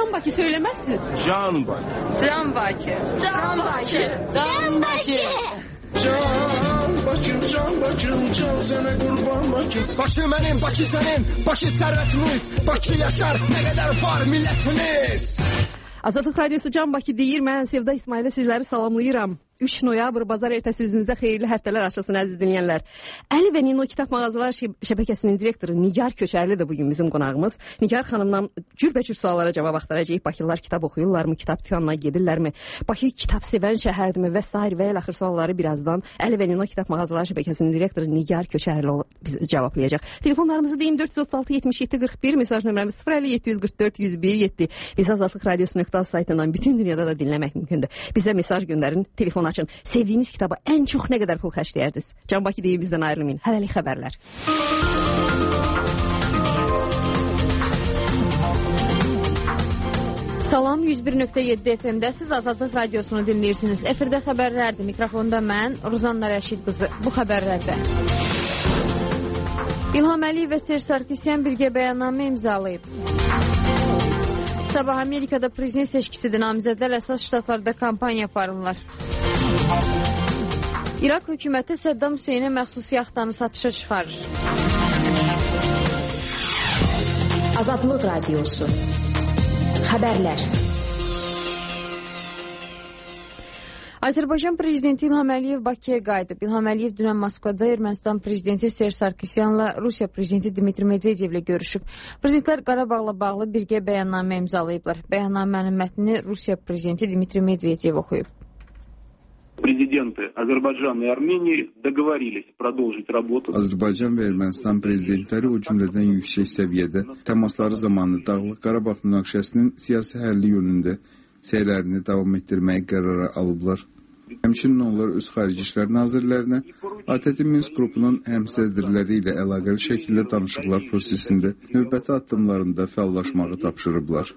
Can Bakı söylemezsiniz. Can Bakı. Can Bakı. Can Bakı. Can Bakı. Can Bakı, can Bakı, can sana kurban Bakı. Bakı mənim, Bakı sənin, Bakı sərvətimiz, Bakı yaşar, nə qədər var millətimiz. Azadlıq Radiosu Can Bakı deyir, mən Sevda İsmailə sizləri salamlayıram. 3 noyabr bazar ertəsi üzünüzə xeyirli həftələr açılsın əziz dinləyənlər. Əli və Nino Kitab Mağazalar şəbəkəsinin direktoru Nigar Köçərli də bugün bizim qonağımız. Nigar xanımdan cürbəcür suallara cavab axtaracağıq. Bakılılar kitab oxuyurlarmı, kitab dükanına gedirlərmi, Bakı kitab sevən şəhərdirmi və s. və el axır sualları birazdan Əli və Nino Kitab Mağazalar şəbəkəsinin direktoru Nigar Köçərli bizə cavablayacaq. Telefonlarımızı deyim 436 77 41, mesaj nömrəmiz 050 744 101 7. Biz Azadlıq Radiosu.az saytından bütün dünyada da dinləmək mümkündür. Bizə mesaj göndərin, telefon açın. Sevdiyiniz kitaba ən çox nə qədər pul xərcləyirdiniz? Can Bakı deyib bizdən ayrılmayın. Hələlik xəbərlər. Salam, 101.7 FM-də siz Azadlıq Radiosunu dinləyirsiniz. Efirdə xəbərlərdir. Mikrofonda mən, Ruzanna Rəşid qızı. Bu xəbərlərdə İlham Əliyev və Serj Sarkisyan birgə bəyannamə imzalayıb. Sabah Amerikada prezident seçkisidir. Namizədlər əsas ştatlarda kampaniya aparırlar. İraq hökuməti Səddam Hüseynə məxsus yaxtanı satışa çıxarır. Azadlıq Radiosu. Xəbərlər. Azərbaycan prezidenti İlham Əliyev Bakıya qayıdıb. İlham Əliyev dünən Moskvada Ermənistan prezidenti Serj Sarkisyanla Rusiya prezidenti Dmitri Medvedevlə görüşüb. Prezidentlər Qarabağla bağlı birgə bəyannamə imzalayıblar. Bəyannamənin mətnini Rusiya prezidenti Dmitri Medvedev oxuyub. Президенты Азербайджана и Армении договорились продолжить работу. Azərbaycan və Ermənistan prezidentləri o cümlədən yüksək səviyyədə təmasları zamanı Dağlıq Qarabağ münaqişəsinin siyasi həlli yönündə səylərini davam etdirməyə qərara alıblar. Həmçinin onlar öz xarici işlər nazirlərinə ATƏT Minsk qrupunun həmsədrləri ilə əlaqəli şəkildə danışıqlar prosesində növbəti addımlarında fəallaşmağı tapşırıblar.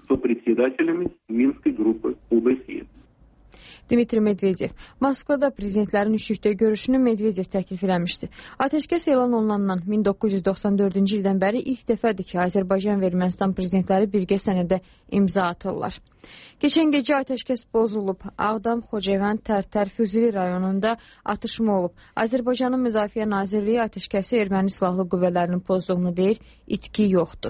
Dmitri Medvedev Moskvada prezidentlərin üçlükdə görüşünü Medvedev təklif eləmişdi. Atəşkəs elan olunandan 1994-cü ildən bəri ilk dəfədir ki, Azərbaycan və Ermənistan prezidentləri birgə sənədə imza atırlar. Keçən gecə atəşkəs pozulub. Ağdam, Xocavənd, Tərtər, Füzuli rayonunda atışma olub. Azərbaycanın Müdafiə Nazirliyi atəşkəsi erməni silahlı qüvvələrinin pozduğunu deyir, itki yoxdur.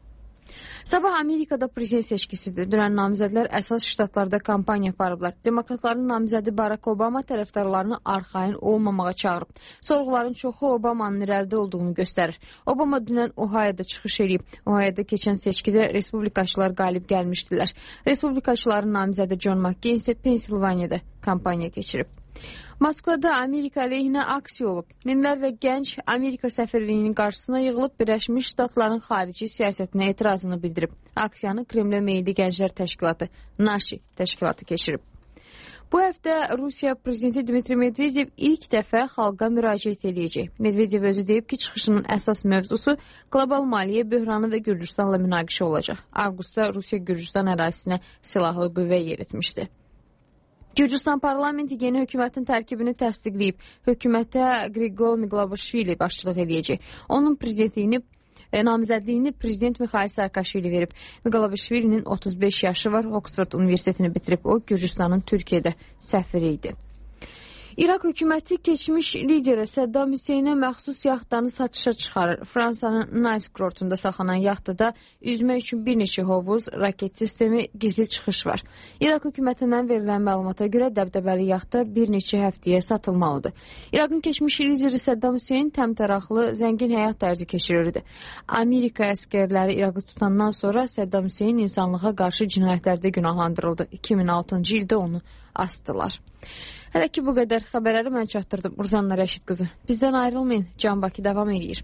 Sabah Amerikada prezident seçkisidir. Dünən namizədlər əsas ştatlarda kampaniya aparıblar. Demokratların namizədi Barack Obama tərəfdarlarını arxayın olmamağa çağırıb. Sorğuların çoxu Obamanın irəlidə olduğunu göstərir. Obama dünən Ohio'da çıxış edib. Ohio'da keçən seçkidə respublikaçılar qalib gəlmişdilər. Respublikaçıların namizədi John McCain isə Pensilvaniyada kampaniya keçirib. Moskvada Amerika əleyhinə aksiya olub. Minlərlə gənc Amerika səfirliyinin qarşısına yığılıb Birləşmiş Ştatların xarici siyasətinə etirazını bildirib. Aksiyanı Kremlə meyilli gənclər təşkilatı Nashi təşkilatı keçirib. Bu həftə Rusiya prezidenti Dmitri Medvedev ilk dəfə xalqa müraciət edəcək. Medvedev özü deyib ki, çıxışının əsas mövzusu qlobal maliyyə böhranı və Gürcüstanla münaqişə olacaq. Avqustda Rusiya Gürcüstan ərazisinə silahlı qüvvə yeritmişdi. Gürcüstan parlamenti yeni hökumətin tərkibini təsdiqləyib. Hökumətə Grigol Miqlavashvili başçılıq edəcək. Onun prezidentliyini, namizədliyini prezident Mikhail Saakashvili verib. Miqlavashvilinin 35 yaşı var, Oxford Universitetini bitirib. O, Gürcüstanın Türkiyədə səfiri idi. İraq hökuməti keçmiş lideri Səddam Hüseynə məxsus yaxtanı satışa çıxarır. Fransanın Nice kurortunda saxlanan yaxtada üzmək üçün bir neçə hovuz, raket sistemi, gizli çıxış var. İraq hökumətindən verilən məlumata görə dəbdəbəli yaxta bir neçə həftəyə satılmalıdır. İraqın keçmiş lideri Səddam Hüseyn təmtəraqlı, zəngin həyat tərzi keçirirdi. Amerika əskərləri İraqı tutandan sonra Səddam Hüseyn insanlığa qarşı cinayətlərdə günahlandırıldı. 2006-cı ildə onu asdılar. Hələ ki bu qədər xəbərləri mən çatdırdım. Ruzanna Rəşid qızı. Bizdən ayrılmayın. Can Bakı davam edir.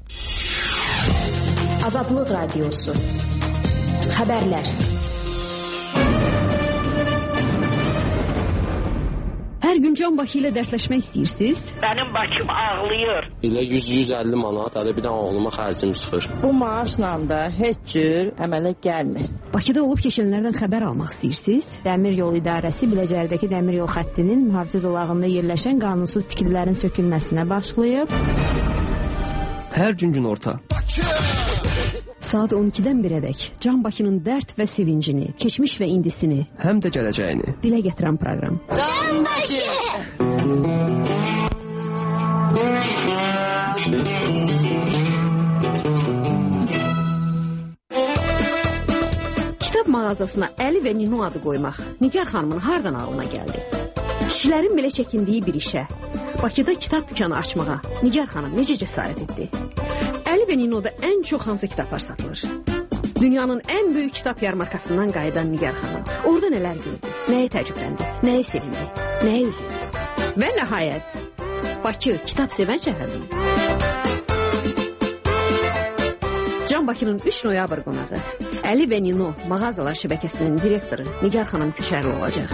Azadlıq Radiosu. Xəbərlər. Hər gün Can Bakı ilə dərsləşmək istəyirsiniz? Mənim Bakım ağlayır. Elə 100-150 manat, hələ bir də oğluma xərcim çıxır. Bu maaşla da heç cür əmələ gəlmir. Bakıda olub keçənlərdən xəbər almaq istəyirsiniz? Dəmir yol idarəsi Biləcərdəki dəmir yol xəttinin mühafizə zolağında yerləşən qanunsuz tikililərin sökülməsinə başlayıb. Hər gün günorta Saat 12-dən 1-ədək Can Bakının dərd və sevincini, keçmiş və indisini, həm də gələcəyini dilə gətirən proqram. Can Bakı! Kitab mağazasına Əli və Nino adı qoymaq Nigar xanımın hardan ağlına gəldi? Kişilərin belə çəkindiyi bir işə, Bakıda kitab dükkanı açmağa Nigar xanım necə cəsarət etdi? Əli və Nino'da ən çox hansı kitablar satılır? Dünyanın ən böyük kitab yarmarkasından qayıdan Nigar xanım orada nələr gördü? Nəyə təəccübləndi? Nəyə sevindi? Nəyə üzüldü? Və nəhayət, Bakı kitab sevən şəhərdir. Can Bakının 3 noyabr qonağı Əli və Nino mağazalar şəbəkəsinin direktoru Nigar xanım Köçərli olacaq.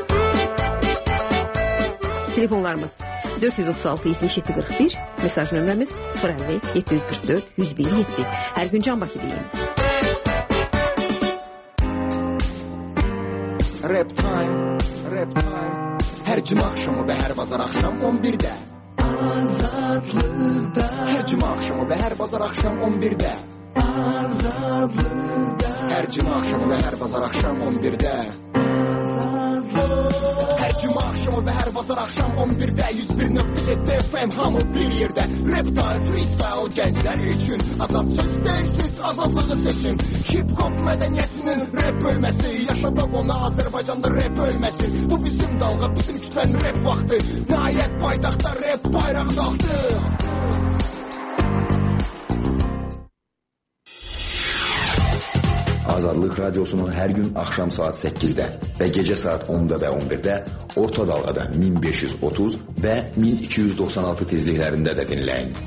Telefonlarımız 436 77 41, mesaj nömrəmiz 050 744 101 7. Hər gün Can Bakı deyin. Rap time. Hər cümə axşamı və hər bazar axşam 11-də. Azadlıqda. Hər cümə axşamı və hər bazar axşam 11-də. Azadlıqda. Hər cümə axşamı və hər bazar axşam 11-də. Hər cümə axşamı və hər bazar axşam 11-də 101.7 FM hamı bir yerdə. Rap time, freestyle gənclər üçün azad söz deyirsiz, azadlığı seçin. Hip-hop mədəniyyətinin rap bölməsi, yaşadaq ona Azərbaycanda rap bölməsi. Bu bizim dalğa, bizim kütlənin rap vaxtı. Nəhayət paytaxtda rap bayraq qalxdı. Azadlıq Radyosu'nun hər gün axşam saat 8-də və gecə saat 10-da və 11-də orta dalğada 1530 və 1296 tezliklərində də dinləyin.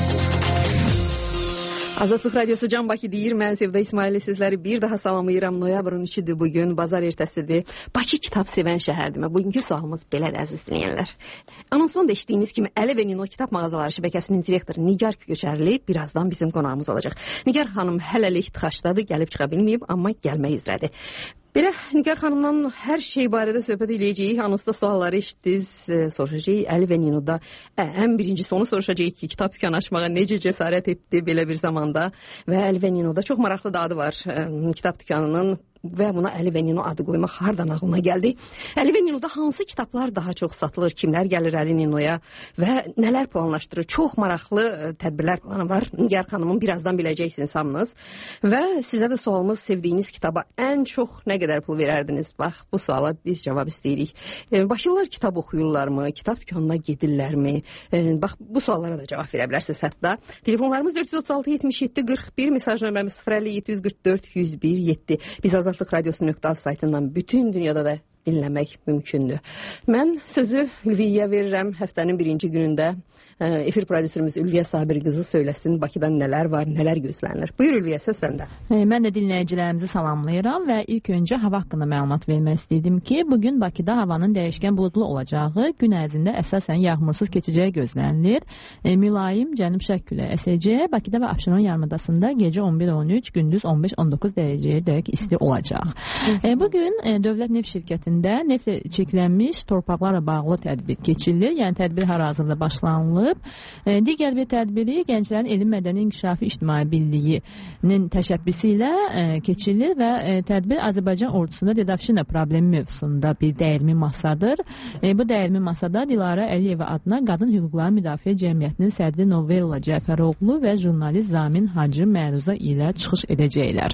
Azadlıq Radyosu Can Bakı deyir. Mən Sevda İsmailli sizləri bir daha salamlayıram. Noyabrın 3-dür bugün, bazar ertəsidir. Bakı kitab sevən şəhərdir. Bugünkü sualımız belədir, əziz dinləyənlər. Anonsdan da eşitdiyiniz kimi Əli və Nino kitab mağazaları şəbəkəsinin direktoru Nigar Köçərli birazdan bizim qonağımız olacaq. Nigar xanım hələlik tıxaçdadır, gəlib çıxa bilməyib, amma gəlmək üzrədir. Belə Nigar xanımdan hər şey barədə söhbət edəcəyik. Anonsda sualları eşitdiniz, soruşacağıq. Əli və Nino'da ən birincisi onu soruşacağıq ki, kitab dükkanı açmağa necə cəsarət etdi belə bir zamanda. Və Əli və Nino'da çox maraqlı da adı var kitab dükkanının. Və buna Əli və Nino adı qoymaq hardan ağlına gəldi? Əli və Nino'da hansı kitablar daha çox satılır? Kimlər gəlir Əli Nino'ya və nələr planlaşdırır? Çox maraqlı tədbirlər planı var. Nigar xanımın birazdan biləcəksiniz hamınız. Və sizə də sualımız, sevdiyiniz kitaba ən çox nə qədər pul verərdiniz? Bax, bu suala biz cavab istəyirik. Bakılılar kitab oxuyurlarmı? Kitab dükkanına gedirlərmi? Bax, bu suallara da cavab verə bilərsiniz hətta. Telefonlarımız 436 77 41, mesaj nömrəmiz 050 744 101 7. Biz Azadlıq Radyosu.az saytından bütün dünyada da dinləmək mümkündür. Mən sözü Ülviyə verirəm. Həftənin birinci günündə efir prodüserimiz Ülviyə Sabir qızı söyləsin Bakıdan nələr var, nələr gözlənilir. Buyur Ülviyə, söz səndə. Mən də dinləyicilərimizi salamlayıram və ilk öncə hava haqqında məlumat vermək istəydim ki, bugün Bakıda havanın dəyişkən buludlu olacağı, gün ərzində əsasən yağmursuz keçəcəyi gözlənilir. Mülayim cənub-şərq küləyi əsəcək. Bakıda və Abşeron yarımadasında gecə 11-13, gündüz 15-19 dərəcəyə dək isti olacaq. Bugün Dövlət Neft Şirkətində neftlə çirklənmiş torpaqlarla bağlı tədbir keçirilir. Yəni tədbir hal-hazırda başlanılıb. Digər bir tədbiri Gənclərin Elm Mədəni İnkişafı İctimai Birliyinin təşəbbüsü ilə keçirilir və tədbir Azərbaycan ordusunda dedavşina problemi mövzusunda bir dəyirmi masadır. Bu dəyirmi masada Dilarə Əliyeva adına Qadın Hüquqları Müdafiə Cəmiyyətinin sədri Novella Cəfəroğlu və jurnalist Zamin Hacı Məruza ilə çıxış edəcəklər.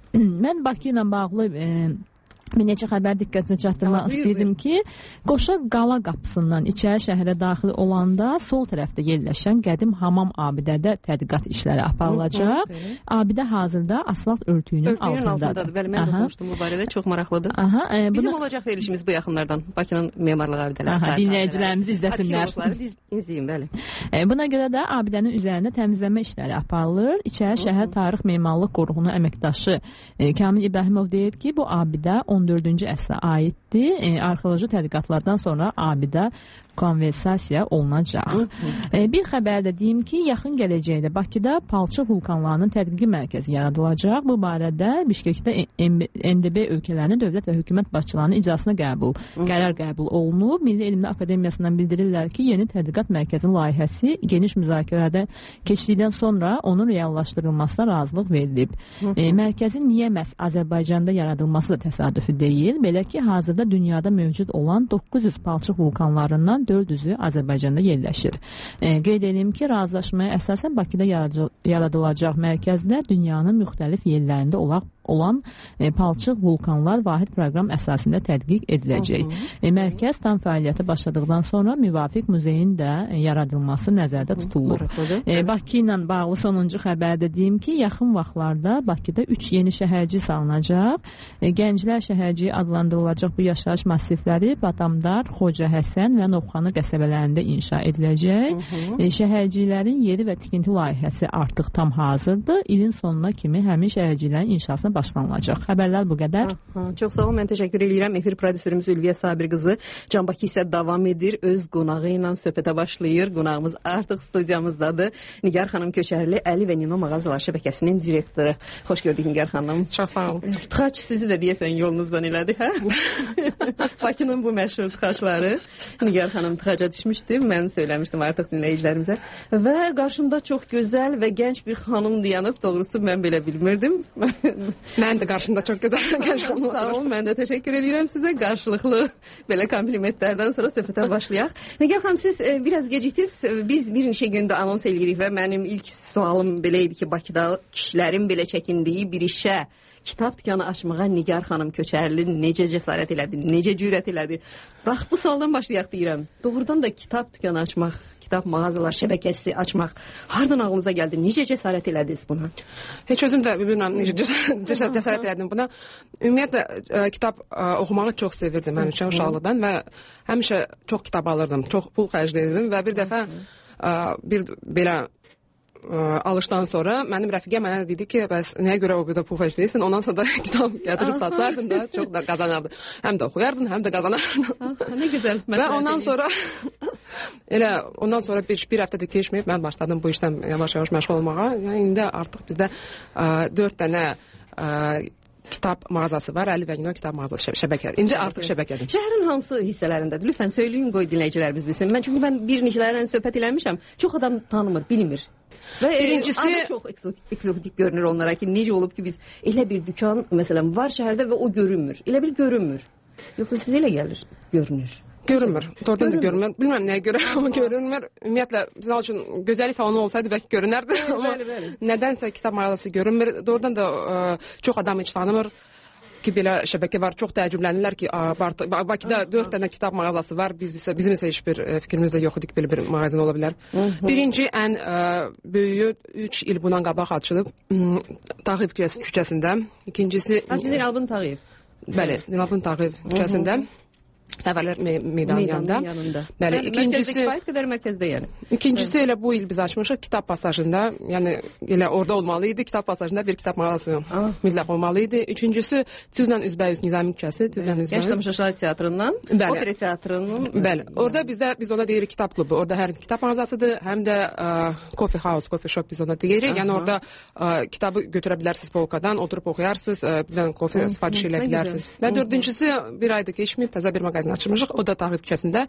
Mən Bakı ilə bağlı bir neçə xəbər diqqətinə çatdırmaq istəyirdim ki, Qoşa Qala qapısından içəri şəhərə daxil olanda sol tərəfdə yerləşən qədim hamam abidədə tədqiqat işləri aparılacaq. Abidə hazırda asfalt örtüyünün altındadır. Bəli, mən oxumuşdum bu barədə, çox maraqlıdır. Bizim olacaq verilişimiz bu yaxınlardan, Bakının memarlıq abidələri. Dinləyicilərimiz izləsinlər. İzləyin, bəli. Buna görə də abidənin üzərində təmizləmə işləri aparılır. İçəri şəhər Tarix Memarlıq Qoruğunun əməkdaşı Kamil İbrahimov deyib ki, bu abidə 14-cü əsrə aiddir. Arxeoloji tədqiqatlardan sonra abidə konversasiya olunacaq. Bir xəbərdə deyim ki, yaxın gələcəkdə Bakıda palçıq vulkanlarının tədqiqi mərkəzi yaradılacaq. Bu barədə Bişkekdə NDB ölkələrinin dövlət və hökumət başçılarının iclasına qərar qəbul olunub. Milli Elmlər Akademiyasından bildirirlər ki, yeni tədqiqat mərkəzinin layihəsi geniş müzakirələrdən keçdikdən sonra onun reallaşdırılmasına razılıq verilib. Mərkəzin niyə məhz Azərbaycanda yaradılması da təsadüfi deyil. Belə ki, hazırda dünyada mövcud olan 900 palçıq vulkanlarından 400-ü Azərbaycanda yerləşir. Qeyd edim ki, razılaşmaya əsasən Bakıda yaradılacaq mərkəzdə dünyanın müxtəlif yerlərində olan palçıq vulkanlar vahid proqram əsasında tədqiq ediləcək. Mərkəz tam fəaliyyətə başladıqdan sonra müvafiq muzeyin də yaradılması nəzərdə tutulur. Bakı ilə bağlı sonuncu xəbərdə deyim ki, yaxın vaxtlarda Bakıda 3 yeni şəhərci salınacaq. Gənclər şəhərciyi adlandırılacaq bu yaşayış massivləri Batamdar, Xoca Həsən və Novxanı qəsəbələrində inşa ediləcək. Şəhərcilərin yeri və tikinti layihəsi artıq tam hazırdır. İlin sonuna kimi həmin şəhərcilərin inşasına başlanılacaq. Xəbərlər bu qədər. Çox sağ olun, mən təşəkkür edirəm. Efir prodüserimiz Ülviyə Sabir qızı Can Bakı isə davam edir. Öz qonağı ilə söhbətə başlayır. Qonağımız artıq studiyamızdadır. Nigar xanım Köçərli, Əli və Nino mağazalar şəbəkəsinin direktoru. Xoş gördük Nigar xanım. Çox sağ olun. Tıxaç sizi də deyəsən yolunuzdan elədi, hə? Bakının bu məşhur tıxaçları. Nigar xanım tıxaca düşmüşdü. Mən söyləmişdim artıq dinləyicilərimizə. Və qarşımda çox gözəl və gənc bir xanım dayanıb. Doğrusu mən belə bilmirdim. Mən də qarşında çox gözəl gənc xanım. Sağ olun, mən də təşəkkür edirəm sizə. Qarşılıqlı belə komplimentlərdən sonra söhbətə başlayaq. Nigar xanım, siz biraz gecikdiniz. Biz bir neçə gündə anons edirik və mənim ilk sualım belə idi ki, Bakıda kişilərin belə çəkindiyi bir işə kitab dükkanı açmağa Nigar xanım Köçərli necə cəsarət elədi, necə cürət elədi? Bax, bu sualdan başlayaq deyirəm. Doğrudan da kitab dükkanı açmaq, kitab mağazalar şəbəkəsi açmaq hardan ağlınıza gəldi? Necə cəsarət elədiniz buna? Heç özüm də bilmirəm necə cəsarət elədim buna. Ümumiyyətlə kitab oxumağı çox sevirdim həmişə uşaqlıqdan və həmişə çox kitab alırdım, çox pul xərcləyirdim və bir dəfə bir belə alışdan sonra mənim rəfiqəm mənə dedi ki, bəs nəyə görə o qədər pul xərcləyirsən? Ondan sonra da kitab gətirib satsardın da çox da qazanardın. Həm də oxuyardın, həm də qazanardın. Nə gözəl. Və ondan sonra bir həftə də keçməyib mən başladım bu işdən yavaş-yavaş məşğul olmağa. Yəni indi artıq bizdə 4 dənə kitab mağazası var, Əli və Nino kitab mağazası şəbəkədir. İndi artıq şəbəkədir. Şəhərin hansı hissələrindədir? Lütfən söyləyin, qoy dinləyicilərimiz bilsin. Çünki mən bir neçələrlə söhbət eləmişəm. Çox adam tanımır, bilmir. Və birincisi çox eksotik görünür onlara ki, necə olub ki, biz elə bir dükan məsələn var şəhərdə və o görünmür. Elə bil görünmür. Yoxsa sizə elə gəlir? Görünür. Görünmür. Doğrudan da görünmür. Bilməm nəyə görə amma görünmür. Ümumiyyətlə bizə üçün gözəllik salonu olsaydı bəlkə görünərdi. Amma nədənsə kitab mağazası görünmür. Doğrudan da çox adam heç tanımır ki, belə şəbəkə var. Çox təəccüblənirlər ki, Bakıda 4 dənə kitab mağazası var. Bizim isə heç bir fikrimiz də yox idi ki, belə bir mağazin ola bilər. Birinci ən böyüyü 3 il bundan qabaq açılıb Tağıyev küçəsində. İkincisi Zinalbın Tağıyev. Bəli, Zinalbın Tağıyev küçəsində. Təvəller meydanında. Bəli, ikincisi qədər mərkəzdə yəni. İkincisi elə bu il biz açmışıq Kitab Pasajında. Yəni elə orada olmalı idi. Kitab Pasajında bir kitab mağazası mütləq olmalı idi. Üçüncüsü Tüzlə üzbəyüz Nizami küçəsi, Tüzlə üzbəyüz. Gənc Tamaşaçılar Teatrından, Opera Teatrının. Bəli. Orada biz ona deyirik kitab klubu. Orada həm kitab mağazasıdır, həm də coffee house, coffee shop biz ona deyirik. Yəni orada kitabı götürə bilərsiniz polkadan, oturub oxuyarsınız, birdən kofe sifariş edə bilərsiniz. Və dördüncüsü bir ayda keçməyib təzə bir mağazin açılmışıq. O da Tağıyev küçəsində.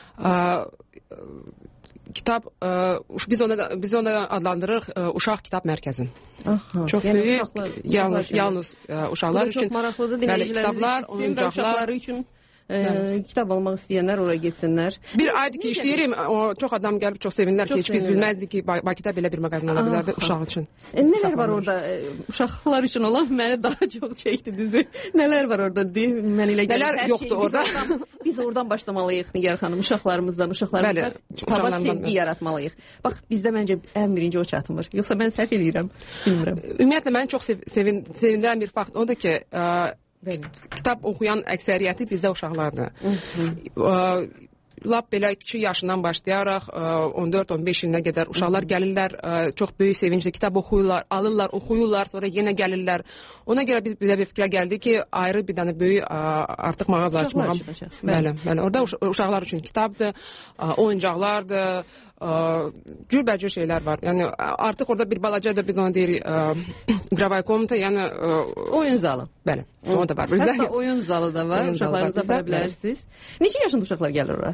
Kitab biz onu adlandırırıq uşaq kitab mərkəzi. Çox böyük, yalnız uşaqlar üçün. Çox maraqlıdır dinləyicilərimiz üçün, uşaqları üçün. Kitab almaq istəyənlər oraya getsinlər. Bir aydır ki işləyirəm, çox adam gəlib çox sevinirlər ki, heç biz bilməzdik ki, Bakıda belə bir mağazin ola bilərdi uşaq üçün. Nələr var orada uşaqlar üçün olan? Məni daha çox çəkdi dizi. Nələr var orada? Mən elə gəlir. Nələr yoxdur orada? Biz oradan başlamalıyıq Nigar xanım, uşaqlarımızdan kitaba sevgi yaratmalıyıq. Bax, bizdə məncə ən birinci o çatmır. Yoxsa mən səhv eləyirəm, bilmirəm. Ümumiyyətlə məni çox sevindirən bir fakt odur ki, kitab oxuyan əksəriyyəti bizdə uşaqlardır. lap belə 2 yaşından başlayaraq 14-15 ilinə qədər uşaqlar gəlirlər, çox böyük sevinclə kitab oxuyurlar, alırlar, oxuyurlar, sonra yenə gəlirlər. Ona görə biz bir fikrə gəldik ki, ayrı bir dənə böyük artıq mağaza açmağa. Bəli. Orada uşaqlar üçün kitabdır, oyuncaqlardır, cürbəcür şeylər var. Yəni artıq orada bir balaca da biz ona deyirik игровая комната, yəni oyun zalı. Bəli, o da var. Hətta oyun zalı da var. Uşaqlarınıza apara bilərsiniz. Neçə yaşında uşaqlar gəlir ora?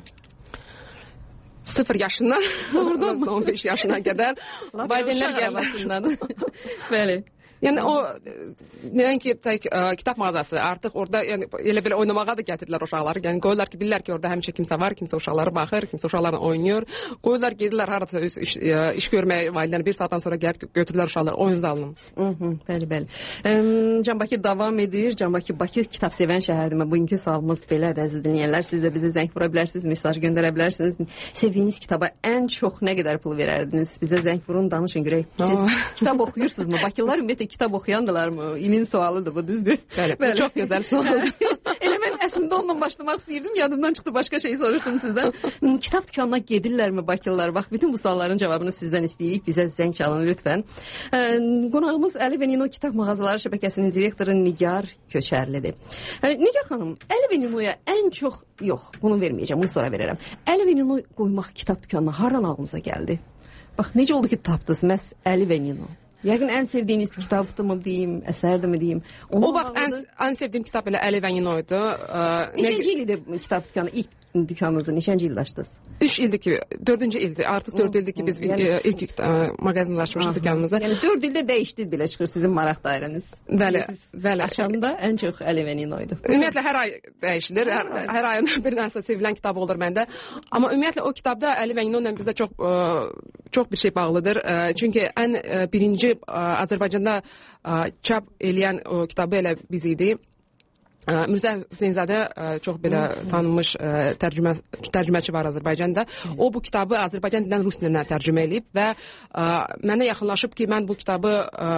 0 yaşından 15 yaşına qədər valideynlər gəlməsindən. Bəli. Yəni o nəinki tək kitab mağazası, artıq orada yəni elə belə oynamağa da gətirirlər uşaqları. Yəni qoyurlar ki, bilirlər ki, orada həmişə kimsə var, kimsə uşaqlara baxır, kimsə uşaqlarla oynayır. Qoyurlar gedirlər harasa iş görməyə, valideynlər 1 saatdan sonra gəlib götürürlər uşaqları oyun zalına. Bəli. Can Bakı davam edir. Can Bakı kitab sevən şəhərdir. Bugünkü sualımız belədir, əziz dinləyənlər. Siz də bizə zəng vura bilərsiniz, mesaj göndərə bilərsiniz. Sevdiyiniz kitaba ən çox nə qədər pul verərdiniz? Bizə zəng vurun, danışın görək. Siz kitab oxuyursunuzmu? Bakılılar ümumiyyətlə kitab oxuyandılar mı? İlin sualıdır bu, düzdür? Bəli, çox gözəl sualdır. Elə mən əslində onunla başlamaq istəyirdim, yadımdan çıxdı, başqa şey soruşdum sizdən. Kitab dükanına gedirlərmi Bakılılar? Bax, bütün bu sualların cavabını sizdən istəyirik. Bizə zəng çalın lütfən. Qonağımız Əli və Nino Kitab Mağazaları şəbəkəsinin direktoru Nigar Köçərlidir. Nigar xanım, Əli və Ninoya ən çox, yox, bunu verməyəcəm, bunu sonra verərəm. Əli və Nino qoymaq kitab dükanına hardan ağlınıza gəldi? Bax, necə oldu ki, tapdınız məhz Əli və Nino? Yəqin ən sevdiyiniz kitabdırmı deyim, əsərdirmi deyim? O vaxt ən sevdiyim kitab elə Əli və Nino idi. Neçənci ildir kitab dükanı, ilk dükanınızı neçənci ildə açdınız? 3 ildir ki, 4-cü ildir. Artıq 4 ildir ki biz ilk mağazanı açmışıq dükanımızı. Yəni 4 ildə dəyişdi belə çıxır sizin maraq dairəniz. Bəli. Açanda ən çox Əli və Nino idi. Ümumiyyətlə hər ay dəyişilir. Hər ayın bir nəsə sevilən kitab olur məndə. Amma ümumiyyətlə o kitabda Əli və Nino ilə bizdə çox bir şey bağlıdır. Çünki ən birinci Azərbaycanda çap eləyən o kitabı elə biz idi. Mirzə Hüseynzadə çox belə tanınmış tərcüməçi var Azərbaycanda. O bu kitabı Azərbaycan dilindən rus dilinə tərcümə edib və mənə yaxınlaşıb ki, mən bu kitabı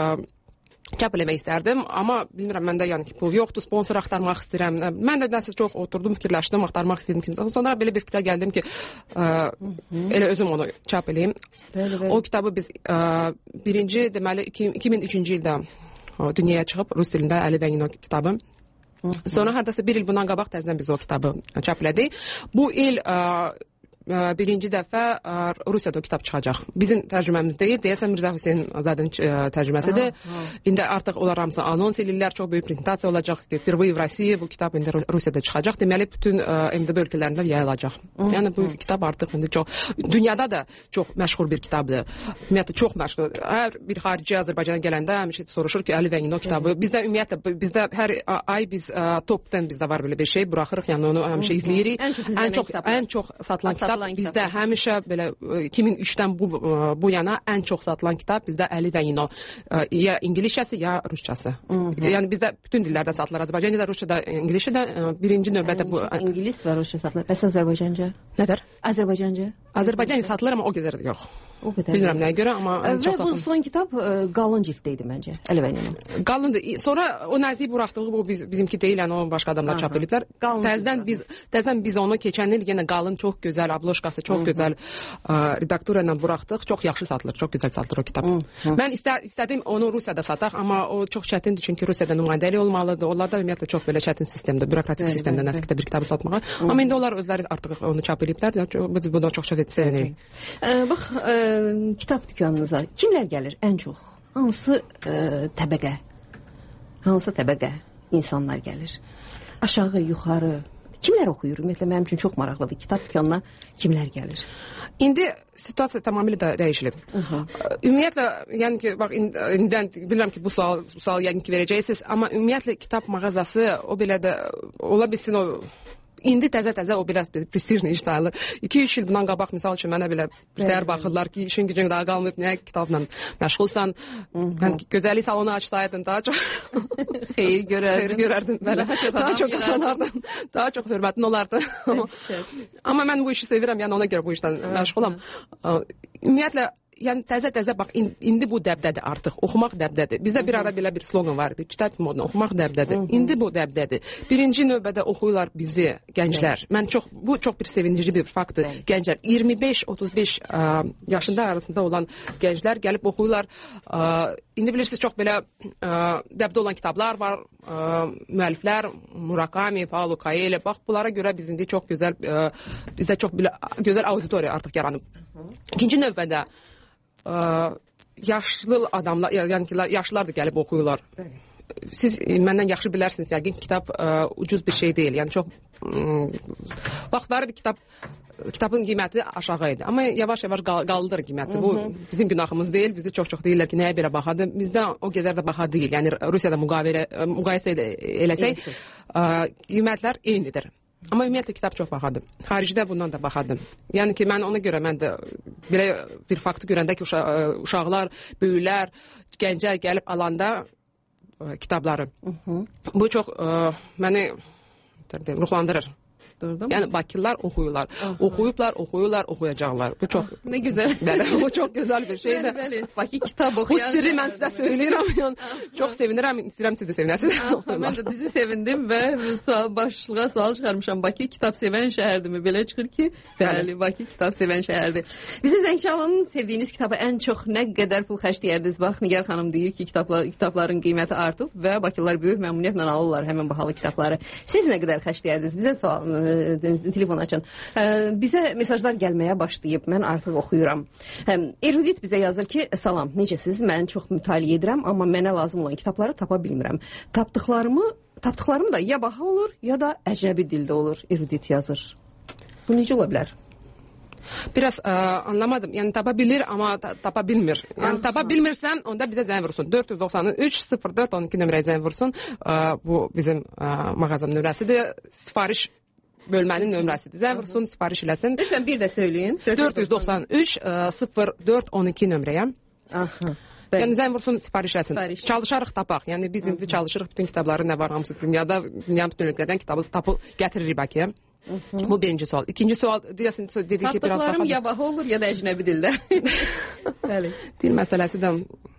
çap eləmək istərdim, amma bilmirəm, məndə yəni ki, pul yoxdur, sponsor axtarmaq istəyirəm. Mən də nəsə çox oturdum, fikirləşdim, axtarmaq istəyirdim kimsə. Sonra belə bir fikrə gəldim ki, elə özüm onu çap eləyim. O kitabı biz birinci, deməli 2003-cü ildə dünyaya çıxıb rus dilində Əli və Nino kitabı. Sonra hardasa 1 il bundan qabaq təzədən biz o kitabı çap elədik. Bu il birinci dəfə Rusiyada o kitab çıxacaq. Bizim tərcüməmiz deyil, deyəsən Mirzə Hüseynzadənin tərcüməsidir. İndi artıq onlar hamısı anons edirlər, çox böyük prezentasiya olacaq ki, Firvoy v России bu kitab indi Rusiyada çıxacaq. Deməli, bütün MDB ölkələrində yayılacaq. Yəni bu kitab artıq indi dünyada da çox məşhur bir kitabdır. Ümumiyyətlə çox məşhur. Hər bir xarici Azərbaycana gələndə həmişə soruşur ki, Əli və Nino kitabı. Bizdə ümumiyyətlə bizdə hər ay biz top 10 bizdə var belə bir şey, buraxırıq, yəni onu həmişə izləyirik. Ən çox satılan kitab bizdə həmişə belə 2003-dən bu yana ən çox satılan kitab bizdə Əli və Nino. Ya ingiliscəsi, ya ruscası. Yəni bizdə bütün dillərdə satılır. Azərbaycanca, ruscada, ingiliscədə birinci növbədə bu. İngilis və rusca satılır. Bəs Azərbaycanca? Nədir? Azərbaycanca? Azərbaycanca satılır, amma o qədər yox. O qədər. Bilmirəm nəyə görə, amma ən çox satılır. Və bu son kitab qalın cilddə idi məncə. Əli və Nino. Qalındır. Sonra o nəzik buraxdığı bu bizimki deyil, yəni o başqa adamlar çap ediblər. Təzədən biz onu keçən il yenə qalın, çox gözəl abloşkası, çox gözəl redaktura ilə buraxdıq. Çox yaxşı satılır, çox gözəl satılır o kitab. Mən istədim onu Rusiyada sataq, amma o çox çətindir, çünki Rusiyada nümayəndəlik olmalıdır. Onlarda ümumiyyətlə çox belə çətin sistemdir, bürokratik sistemdə nəzəkdə bir kitabı satmağa. Amma indi onlar özləri artıq onu çap ediblər. Biz bundan çox sevinirik. Bax, kitab dükanınıza kimlər gəlir ən çox? Hansı təbəqə insanlar gəlir? Aşağı, yuxarı. Kimlər oxuyur? Ümumiyyətlə mənim üçün çox maraqlıdır. Kitab dükanına kimlər gəlir? İndi situasiya tamamilə də dəyişilib. Ümumiyyətlə, yəni ki, bax indidən bilirəm ki, bu sual yəqin ki verəcəksiniz, amma ümumiyyətlə kitab mağazası o belə də ola bilsin o İndi təzə-təzə o biraz prestijli iş sayılır. 2-3 il bundan qabaq misal üçün mənə belə birtəhər baxırlar ki, işin gücün daha qalmayıb, nə kitabla məşğulsan. Mən gözəllik salonu açsaydın daha çox xeyir görərdin. Daha çox qazanardın. Daha çox hörmətin olardı. Amma mən bu işi sevirəm, yəni ona görə bu işdən məşğulam. Ümumiyyətlə yəni təzə bax indi bu dəbdədir artıq. Oxumaq dəbdədir. Bizdə bir ara belə bir slogan var idi. Kitab moduna oxumaq dəbdədir. İndi bu dəbdədir. Birinci növbədə oxuyurlar bizi gənclər. Bu çox bir sevindirici bir faktdır. Gənclər 25-35 yaşında arasında olan gənclər gəlib oxuyurlar. İndi bilirsiniz çox belə dəbdə olan kitablar var. Müəlliflər Murakami, Paulo Coelho. Bax bunlara görə biz indi çox gözəl bizdə çox gözəl auditoriya artıq yaranıb. İkinci növbədə yaşlı adamlar, yəni ki, yaşlılar da gəlib oxuyurlar. Siz məndən yaxşı bilərsiniz, yəqin kitab ucuz bir şey deyil. Yəni çox vaxtları kitabın qiyməti aşağı idi. Amma yavaş-yavaş qaldır qiyməti. Bu bizim günahımız deyil. Bizi çox deyirlər ki, nəyə belə baxadır. Bizdə o qədər də baha deyil. Yəni Rusiyada müqayisə eləsək, qiymətlər eynidir. Amma ümumiyyətlə kitab çox bahadır. Xaricdə bundan da bahadır. Yəni ki, mən ona görə mən də belə bir faktı görəndə ki, uşaqlar, böyüklər, gəncə gəlib alanda kitabları. Bu çox məni ruhlandırır. Yəni Bakılılar oxuyurlar. Oxuyublar, oxuyacaqlar. Bu çox nə gözəl. Bu çox gözəl bir şeydir. Bəli, Bakı kitab oxuyan. Bu sirri mən sizə söyləyirəm. Yəni çox sevinirəm, istəyirəm siz də sevinəsiniz. Mən də dizi sevindim və başlığa sual çıxarmışam. Bakı kitab sevən şəhərdirmi? Belə çıxır ki, bəli, Bakı kitab sevən şəhərdir. Bizə Zəngçalanın sevdiyiniz kitaba ən çox nə qədər pul xərcləyirdiniz? Bax, Nigar xanım deyir ki, kitabların qiyməti artıb və Bakılılar böyük məmnuniyyətlə alırlar həmin bahalı kitabları. Siz nə qədər xərcləyirdiniz? Bizə sual telefon açın. Bizə mesajlar gəlməyə başlayıb. Mən artıq oxuyuram. Erudit bizə yazır ki, salam, necəsiz? Mən çox mütaliə edirəm, amma mənə lazım olan kitabları tapa bilmirəm. Tapdıqlarım da ya baha olur, ya da əcnəbi dildə olur. Erudit yazır. Bu necə ola bilər? Biraz anlamadım. Yəni tapa bilir, amma tapa bilmir. Yəni tapa bilmirsən, onda bizə zəng vursun. 493-04-12 nömrəyə zəng vursun. Bu bizim mağazam nömrəsidir. Sifariş bölmənin nömrəsidir. Zəng vursun, sifariş eləsin. Lütfən bir də söyləyin. 493-04-12 nömrəyə. Yəni zəng vursun, sifariş eləsin. Çalışarıq tapaq. Yəni biz indi çalışırıq bütün kitabları nə var hamısı dünyada, dünyanın bütün ölkələrdən kitabı tapıb gətiririk Bakıya. Bu birinci sual. İkinci sual deyəsin dedi ki, biraz tapdıqlarım ya baha olur, ya da əcnəbi dildə. Bəli. Dil məsələsi də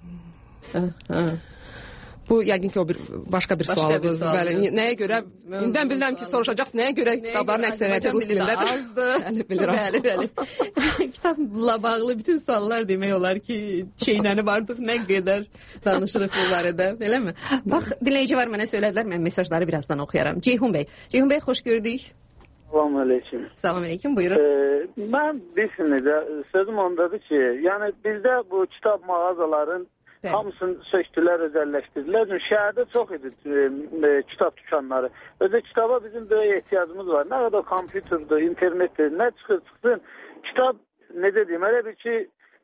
bu yəqin ki, o başqa bir sualdır. Bəli. Nəyə görə? İndən bilirəm ki, soruşacaqsınız. Nəyə görə kitabların əksəriyyəti rus dilindədir? Bəli, bilirəm. Bəli. Kitabla bağlı bütün suallar demək olar ki, çeynənib artıq nə qədər danışırıq bu barədə, beləmi? Bax, dinləyici var, mənə söylədilər, mən mesajları birazdan oxuyaram. Ceyhun bəy, xoş gördük. Salam aleyküm. Salam aleyküm, buyurun. Mən bilirsiniz də, sözüm ondadır ki, yəni bizdə bu kitab mağazaların hamısını söktülər, özəlləşdirdilər. Şəhərdə çox idi kitab dükanları. Özə kitaba bizim böyük ehtiyacımız var. Nə qədər kompüterdir, internetdir, nə çıxsın. Kitab, necə deyim, elə bir ki,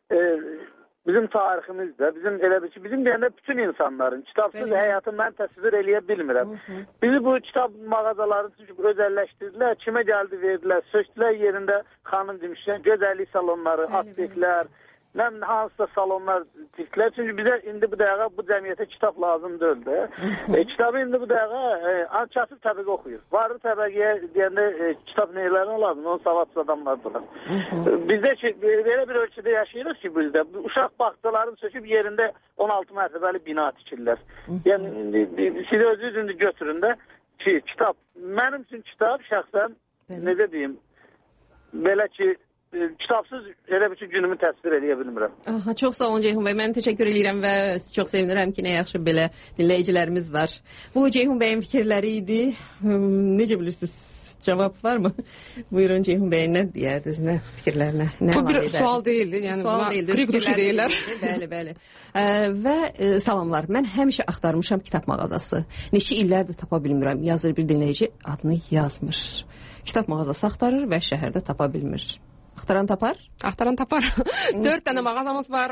bizim tariximizdə, bizim deyəndə bütün insanların kitabsız həyatı mən təsvir eləyə bilmirəm. Bizi bu kitab mağazaları özəlləşdirdilər, kimə gəldi verdilər, söktülər yerində xanım demişlər, gözəllik salonları, apteklər, hansısa salonlar tikdilər. Çünki bizə indi bu dəqiqə bu cəmiyyətə kitab lazım deyildi. Kitabı indi bu dəqiqə kasıb təbəqə oxuyur. Varlı təbəqəyə deyəndə kitab neylərinə lazım, onun savadsız adamlardır. Bizdə ki, belə bir ölkədə yaşayırıq ki, bizdə uşaq bağçaların söküb yerində 16 mərtəbəli bina tikirlər. Yəni, siz özünüz indi götürün də ki, kitab, mənim üçün kitab şəxsən, necə deyim, belə ki, kitabsız elə bir günümü təsvir edə bilmirəm. Çox sağ olun Ceyhun bəy. Mən təşəkkür edirəm və çox sevinirəm ki, nə yaxşı belə dinləyicilərimiz var. Bu Ceyhun bəyin fikirləri idi. Necə bilirsiniz? Cavab var mı? Buyurun Ceyhun bəy, nə deyərdiniz, nə fikirlərinə? Bu bir sual deyildi. Yəni qırıq-qırıq deyirlər. Bəli. Və salamlar. Mən həmişə axtarmışam kitab mağazası. Neçə illərdir tapa bilmirəm. Yazır bir dinləyici, adını yazmır. Kitab mağazası axtarır və şəhərdə tapa bilmir. Axtaran tapar? Axtaran tapar. 4 dənə mağazamız var.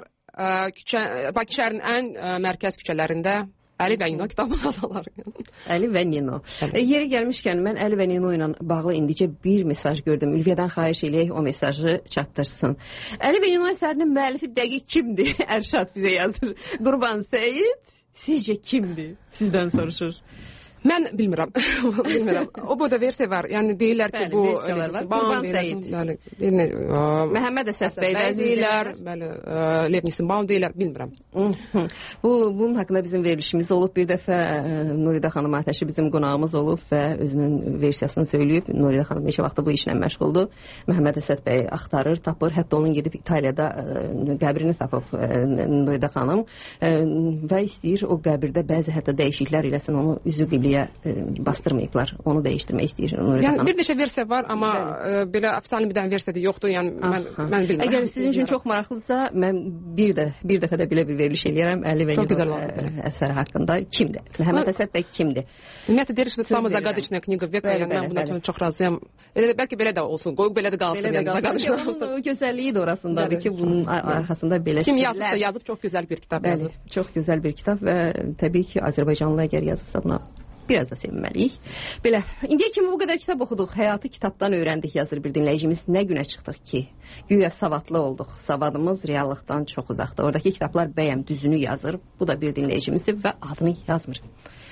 Bakı şəhərinin ən mərkəz küçələrində. Əli və Nino kitab mağazaları. Əli və Nino. Yeri gəlmişkən, mən Əli və Nino ilə bağlı indicə bir mesaj gördüm. Ülviyyədən xahiş eləyək o mesajı çatdırsın. Əli və Nino əsərinin müəllifi dəqiq kimdir? Ərşad bizə yazır. Qurban Səyid, sizcə kimdir? Sizdən soruşur. Mən bilmirəm. Bilmirəm. O bu da versiya var. Yəni deyirlər ki, bu Qurban Səyid. Yəni Məhəmməd Əsəd bəy deyirlər, bəli, Lev Nisimbaum deyirlər, bilmirəm. Bunun haqqında bizim verilişimiz olub. Bir dəfə Nuridə xanım Atəşi bizim qonağımız olub və özünün versiyasını söyləyib. Nuridə xanım neçə vaxtı bu işlə məşğuldur. Məhəmməd Əsəd bəy axtarır, tapır. Hətta onun gedib İtaliyada qəbrini tapıb Nuridə xanım və istəyir o qəbirdə bəzi hətta dəyişikliklər eləsin, onu üzü qibliyə bastırmayıblar. Onu dəyişdirmək istəyir Nuridə xanım. Yəni bir neçə versiya var, amma belə ofitsial bir dənə versiya da yoxdur. Yəni mən bilmirəm. Əgər sizin üçün çox maraqlıdırsa, mən bir dəfə də belə bir veriliş eləyərəm Əli Vəliyevin əsəri haqqında. Kimdir? Məhəmməd Əsəd bəy kimdir? Ümumiyyətlə deyir ki, самая загадочная книга века. Yəni mən buna çox razıyam. Bəlkə belə də olsun. Qoy belə də qalsın. Yəni gözəlliyi də orasındadır ki, bunun arxasında belə kim yazıbsa yazıb çox gözəl bir kitab yazıb. Çox gözəl bir kitab və təbii ki, Azərbaycanlı əgər yazıbsa buna biraz da sevinməliyik. Belə, indiyə kimi bu qədər kitab oxuduq, həyatı kitabdan öyrəndik, yazır bir dinləyicimiz. Nə günə çıxdıq ki, güya savadlı olduq. Savadımız reallıqdan çox uzaqdır. Oradakı kitablar bəyəm düzünü yazır. Bu da bir dinləyicimizdir və adını yazmır.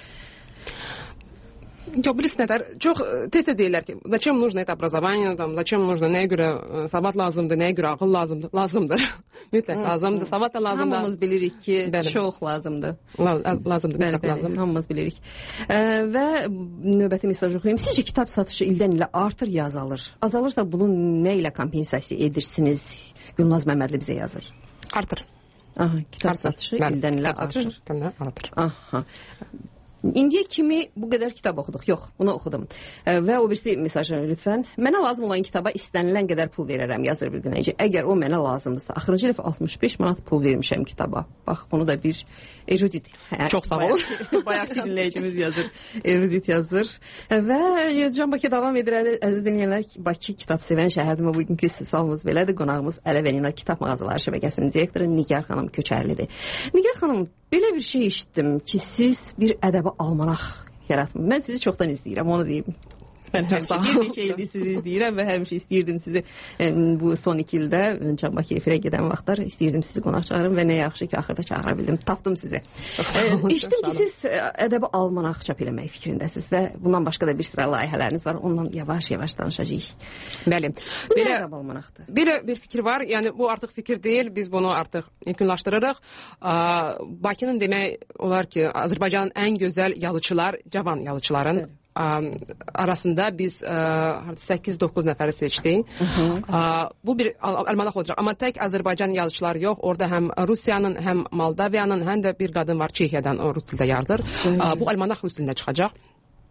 Yox, bilirsinizlər, çox tez deyirlər ki, zачем нужно это образование, zачем нужно, nəyə görə savad lazımdır, nəyə görə ağıl lazımdır. Mütləq lazımdır, savad da lazımdır. Hamımız bilirik ki, çox lazımdır. Lazımdır, mütləq lazımdır. Hamımız bilirik. Və növbəti mesaj oxuyayım. Sizcə kitab satışı ildən ilə artır ya azalır? Azalırsa bunu nə ilə kompensasiya edirsiniz? Gülnaz Məmmədli bizə yazır. Artır. Kitab satışı ildən ilə artır. Artır. İndiyə kimi bu qədər kitab oxuduq. Yox, bunu oxudum. Və o birisi mesajı lütfən. Mənə lazım olan kitaba istənilən qədər pul verərəm, yazır bir dinləyici. Əgər o mənə lazımdırsa, axırıncı dəfə 65 manat pul vermişəm kitaba. Bax, bunu da bir erudit. Çox sağ olun. Bayaq dinləyicimiz yazır. Erudit yazır. Və Can Bakı davam edir. Əziz dinləyənlər, Bakı kitab sevən şəhərdir. Bugünkü sualımız belədir. Qonağımız Əli Vəliyevin Kitab Mağazaları şəbəkəsinin direktoru Nigar xanım Köçərlidir. Nigar xanım, belə bir şey eşitdim ki, siz bir ədəbi almanaq yaratmı. Mən sizi çoxdan izləyirəm, onu deyim. Mən həmişə bir neçə ildir sizi izləyirəm və həmişə istəyirdim sizi bu son 2 ildə Can Bakı efirə gedən vaxtlar istəyirdim sizi qonaq çağırım və nə yaxşı ki, axırda çağıra bildim. Tapdım sizi. Eşitdim ki, siz ədəbi almanaq çap eləmək fikrindəsiniz və bundan başqa da bir sıra layihələriniz var. Ondan yavaş-yavaş danışacağıq. Bəli. Belə ədəbi almanaqdır. Belə bir fikir var. Yəni bu artıq fikir deyil. Biz bunu artıq yekunlaşdırırıq. Bakının demək olar ki, Azərbaycanın ən gözəl yazıçılar, cavan yazıçıların arasında biz 8-9 nəfəri seçdik. Bu bir almanaq olacaq. Amma tək Azərbaycan yazıçıları yox. Orada həm Rusiyanın, həm Moldaviyanın, həm də bir qadın var Çexiyadan, o rus dildə yazır. Bu almanaq rus dilində çıxacaq.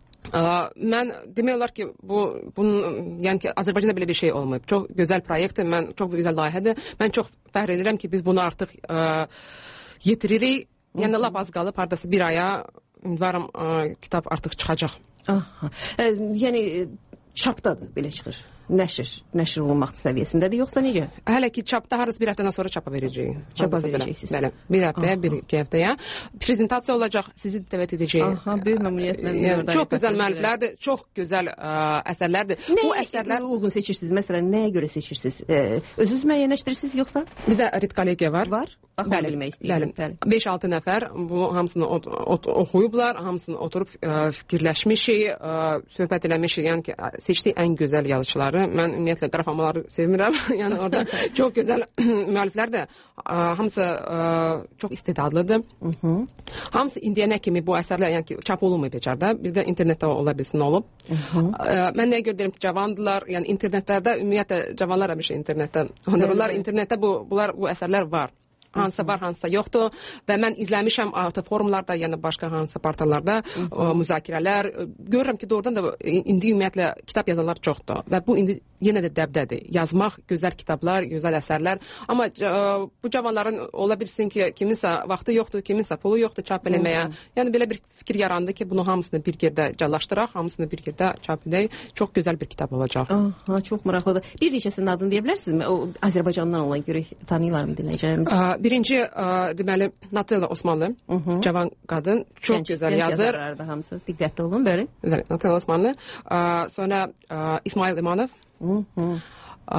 Mən demək olar ki, yəni ki, Azərbaycanda belə bir şey olmayıb. Çox gözəl proyektdir, çox gözəl layihədir. Mən çox fəxr edirəm ki, biz bunu artıq yetiririk. Yəni lap az qalıb, hardasa bir aya ümidvaram kitab artıq çıxacaq. Yəni çapdadır, belə çıxır. Nəşr olunmaq səviyyəsindədir, yoxsa necə? Hələ ki, çapda harası bir həftədən sonra çapa verəcəyik. Çapa verəcəksiniz. Bəli, bir həftəyə, bir-iki həftəyə. Prezentasiya olacaq, sizi dəvət edəcəyik. Böyük məmnuniyyətlə. Çox gözəl müəlliflərdir, çox gözəl əsərlərdir. Bu əsərlər uyğun seçirsiniz? Məsələn, nəyə görə seçirsiniz? Özünüz müəyyənləşdirirsiniz, yoxsa? Bizdə rit kollegiya var. Var? Bəli, bilmək istəyirəm. 5-6 nəfər bu hamısını oxuyublar, hamısını oturub fikirləşmişik, söhbət eləmişik. Yəni ki, seçdiyi ən gözəl yazıçıları. Mən ümumiyyətlə qrafamaları sevmirəm. Yəni orada çox gözəl müəlliflərdir. Hamısı çox istedadlıdır. Hamısı indiyənə kimi bu əsərlər, yəni ki, çap olunmayıb becarda. Bir də internetdə ola bilsin olub. Mən nəyə görə deyirəm ki, cavandılar. Yəni internetlərdə ümumiyyətlə cavanlar həmişə internetdən ondururlar. İnternetdə bu əsərlər var. Hansısa var, hansısa yoxdur və mən izləmişəm artıq forumlarda, yəni başqa hansısa portallarda müzakirələr. Görürəm ki, doğrudan da indi ümumiyyətlə kitab yazanlar çoxdur və bu indi yenə də dəbdədir. Yazmaq, gözəl kitablar, gözəl əsərlər. Amma bu cavanların ola bilsin ki, kiminsə vaxtı yoxdur, kiminsə pulu yoxdur çap eləməyə. Yəni belə bir fikir yarandı ki, bunu hamısını bir yerdə cəllaşdıraq, hamısını bir yerdə çap edək. Çox gözəl bir kitab olacaq. Çox maraqlıdır. Bir neçəsinin adını deyə bilərsinizmi? O Azərbaycandan olan görək, tanıyırlar mı dinləyicilərimiz? Birinci, deməli, Natella Osmanlı, cavan qadın, çox gözəl yazır. Gənc yazarlardır hamısı, diqqətli olun, bəli. Natella Osmanlı. Sonra İsmail İmanov,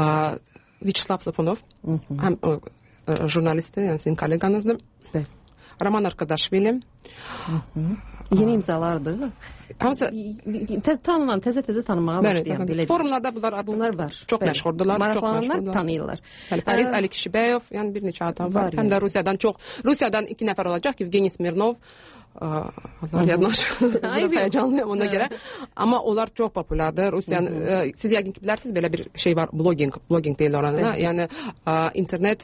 Vyacheslav Safonov, həm jurnalistdir, yəni sizin kolleganızdır. Roman Arkadaşvili. Yeni imzalardır. Hamısı tanınan, təzə tanımağa başlayan belə. Forumlarda bunlar var. Çox məşhurdular, maraqlananlar tanıyırlar. Farid Alikşibəyev, yəni bir neçə adam var. Həm də Rusiyadan 2 nəfər olacaq, Evgeniy Smirnov. Allah yadınlar. Biraz heyecanlıyım ona göre. Ama onlar çok popülerdir. Rusiyanın, siz yəqin ki bilərsiniz, belə bir şey var, blogging deyil oranına. Yani internet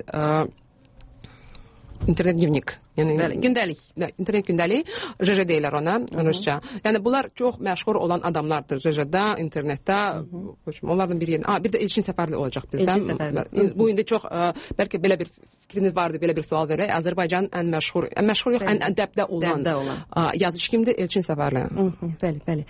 dnevnik. Yani gündəlik. İnternet gündəlik. JJ deyirlər ona, rusca. Yəni bunlar çox məşhur olan adamlardır. JJ-də, internetdə. Onlardan biri. Bir də Elçin Səfərli olacaq bizdən. Bu indi çox bəlkə belə bir fikriniz vardı, belə bir sual verək. Azərbaycanın ən məşhur yox, ən ədəbdə olan yazıcı kimdir? Elçin Səfərli. Bəli.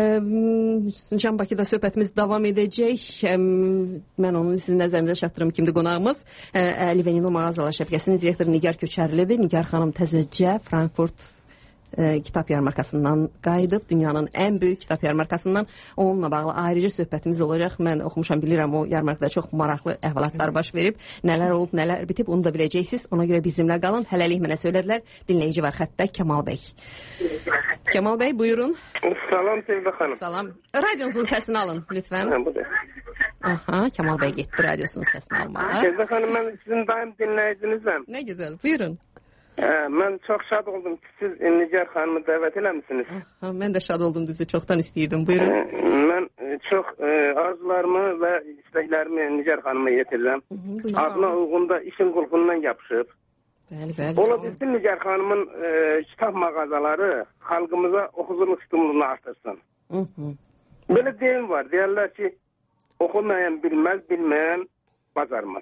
Can Bakıda söhbətimiz davam edəcək. Mən onu sizin nəzərinizə çatdırım. Kimdir qonağımız? Əli və Nino mağazalar şəbəkəsinin direktoru Nigar Köçərlidir. Nigar xanım təzəcə Frankfurt kitab yarmarkasından qayıdıb, dünyanın ən böyük kitab yarmarkasından. Onunla bağlı ayrıca söhbətimiz olacaq. Mən oxumuşam, bilirəm, o yarmarkada çox maraqlı əhvalatlar baş verib. Nələr olub, nələr bitib, onu da biləcəksiniz. Ona görə bizimlə qalın. Hələlik mənə söylədilər. Dinləyici var xəttə, Kemal bəy. Kemal bəy, buyurun. Salam Sevda xanım. Salam. Radyonuzun səsini alın, lütfən. Aha, Kemal bəy getdi radyosunun səsini almağa. Sevda xanım, mən sizin daim dinləyicinizəm. Nə gözəl, buyurun. Mən çox şad oldum ki, siz Nigar xanımı dəvət eləmişsiniz. Mən də şad oldum, düzü çoxdan istəyirdim. Buyurun. Mən çox arzularımı və istəklərimi Nigar xanıma yetirirəm. Adına uyğun da işin qulpundan yapışıb. Bəli. Ola bilsin Nigar xanımın kitab mağazaları xalqımıza oxuculuq stimulunu artırsın. Belə deyim var, deyərlər ki, oxumayan bilməz, bilməyən bacarmaz.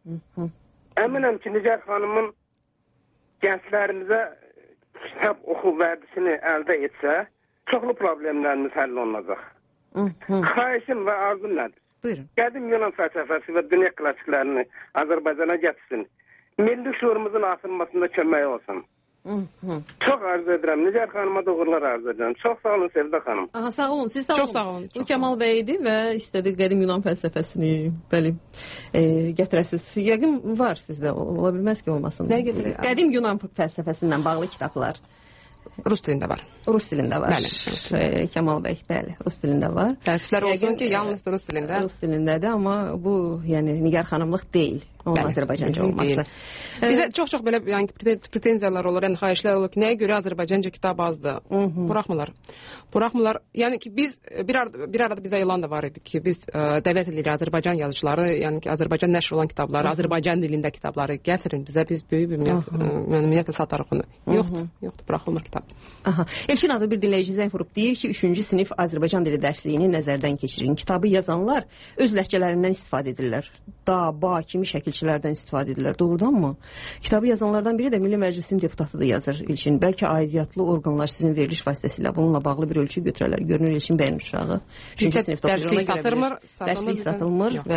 Əminəm ki, Nigar xanımın gənclərimizə kitab oxu vərdisini əldə etsə, çoxlu problemlərimiz həll olunacaq. Xahişim və arzum nədir? Buyurun. Qədim Yunan fəlsəfəsi və dünya klassiklərini Azərbaycana gətirsin. Milli şuurumuzun artırılmasında kömək olsun. Çox arzu edirəm. Nigar xanıma doğrular arzu edirəm. Çox sağ olun Sevda xanım. Aha, sağ olun. Siz sağ olun. Çox sağ olun. Bu Kemal bəy idi və istədi qədim Yunan fəlsəfəsini gətirəsiniz. Yəqin var sizdə. Ola bilməz ki, olmasın. Nə gətirək? Qədim Yunan fəlsəfəsindən bağlı kitablar. Rus dilində var. Rus dilində var. Bəli. Kemal bəy, bəli, Rus dilində var. Təəssüflər olsun ki, yalnız Rus dilində. Rus dilindədir, amma bu, yəni Nigar xanımlıq deyil. Onun Azərbaycanca olması. Bizə çox belə yəni pretenziyalar olur, yəni xahişlər olur ki, nəyə görə Azərbaycanca kitab azdır? Buraxmırlar. Yəni ki biz bir arada bizə elan da var idi ki, biz dəvət edirik Azərbaycan yazıçıları, yəni ki Azərbaycan nəşr olan kitabları, Azərbaycan dilində kitabları gətirin bizə, biz böyük bir məmnuniyyətlə satarıq onu. Yoxdur, buraxılmır kitab. Aha. Elçin adı bir dinləyici zəng vurub deyir ki, 3-cü sinif Azərbaycan dili dərsliyini nəzərdən keçirin. Kitabı yazanlar öz ləhcələrindən istifadə edirlər. Da, ba kimi şəkilçilərdən istifadə edirlər. Doğrudanmı? Kitabı yazanlardan biri də Milli Məclisin deputatıdır, yazır Elçin. Bəlkə aidiyyatlı orqanlar sizin veriliş vasitəsilə bununla bağlı bir ölçü götürərlər. Görünür Elçin bəyin uşağı. Dərslik satılmır. Dərslik satılmır və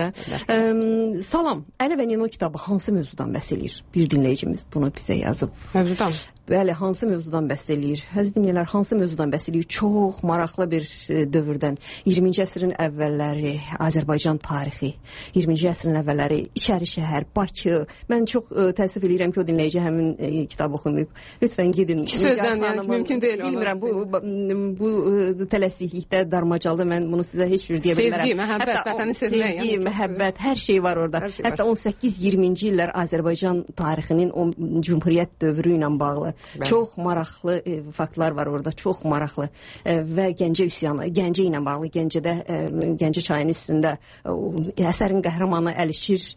salam. Əli və Nino kitabı hansı mövzudan bəhs eləyir? Bir dinləyicimiz bunu bizə yazıb. Mövzudan? Bəli, hansı mövzudan bəhs eləyir? Əziz dinləyicilər, hansı mövzudan bəhs eləyir? Çox maraqlı bir dövrdən. 20-ci əsrin əvvəlləri, Azərbaycan tarixi, 20-ci əsrin əvvəlləri, İçəri şəhər, Bakı. Mən çox təəssüf eləyirəm ki, o dinləyici həmin kitab oxumayıb. Lütfən gedin. Sözdən yəni mümkün deyil. Bilmirəm, bu tələsiklikdə, darmacalda mən bunu sizə heç bir deyə bilmərəm. Sevgi, məhəbbət, vətəni sevmək. Sevgi, məhəbbət, hər şey var orada. Hətta 18-20-ci illər Azərbaycan tarixinin o cümhuriyyət dövrü ilə bağlı çox maraqlı faktlar var orada, çox maraqlı və Gəncə üsyanı, Gəncə ilə bağlı, Gəncədə, Gəncə çayının üstündə əsərin qəhrəmanı Əlişir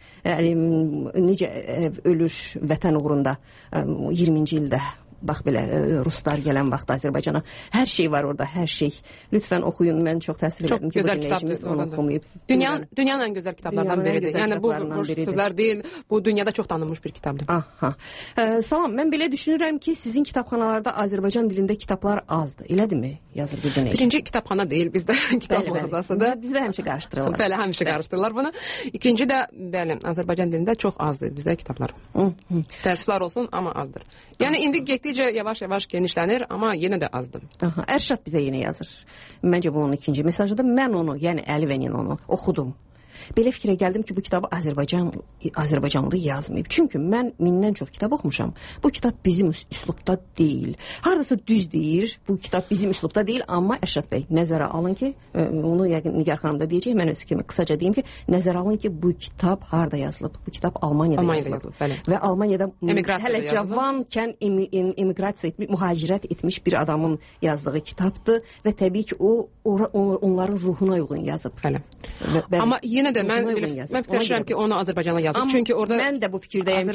necə ölür vətən uğrunda 20-ci ildə. Bax belə, Ruslar gələn vaxt Azərbaycana. Hər şey var orada, hər şey. Lütfən oxuyun, mən çox təəssüf edirəm ki, bu dinləyicimiz onu oxumayıb. Dünyanın ən gözəl kitablardan biridir. Yəni bu sözlər deyil, bu dünyada çox tanınmış bir kitabdır. Aha. Salam, mən belə düşünürəm ki, sizin kitabxanalarda Azərbaycan dilində kitablar azdır. Elədirmi? Yazır bir dinləyici. Birinci kitabxana deyil, bizdə kitab mağazasıdır. Bizdə həmişə qarışdırırlar. Bəli, həmişə qarışdırırlar bunu. İkinci də, bəli, Azərbaycan dilində çox azdır bizdə kitablar. Təəssüflər olsun, amma azdır. Yəni indi yavaş-yavaş genişlənir, amma yenə də azdır. Ərşad bizə yenə yazır. Məncə bu onun ikinci mesajıdır. Mən onu, yəni Əli və Ninonu oxudum. Belə fikrə gəldim ki, bu kitabı Azərbaycanlı yazmayıb. Çünki mən mindən çox kitab oxumuşam. Bu kitab bizim üslubda deyil. Hardasa düz deyir, bu kitab bizim üslubda deyil, amma Ərşad bəy, nəzərə alın ki, onu yəqin Nigar xanım da deyəcək, mən öz kimi qısaca deyim ki, nəzərə alın ki, bu kitab harda yazılıb? Bu kitab Almaniyada yazılıb. Və Almaniyada hələ cavankən emiqrasiya etmiş, mühacirət etmiş bir adamın yazdığı kitabdır və təbii ki, o onların ruhuna uyğun yazıb. Amma yenə də mən fikirləşirəm ki, onu Azərbaycanla yazıb. Çünki orada mən də bu fikirdəyəm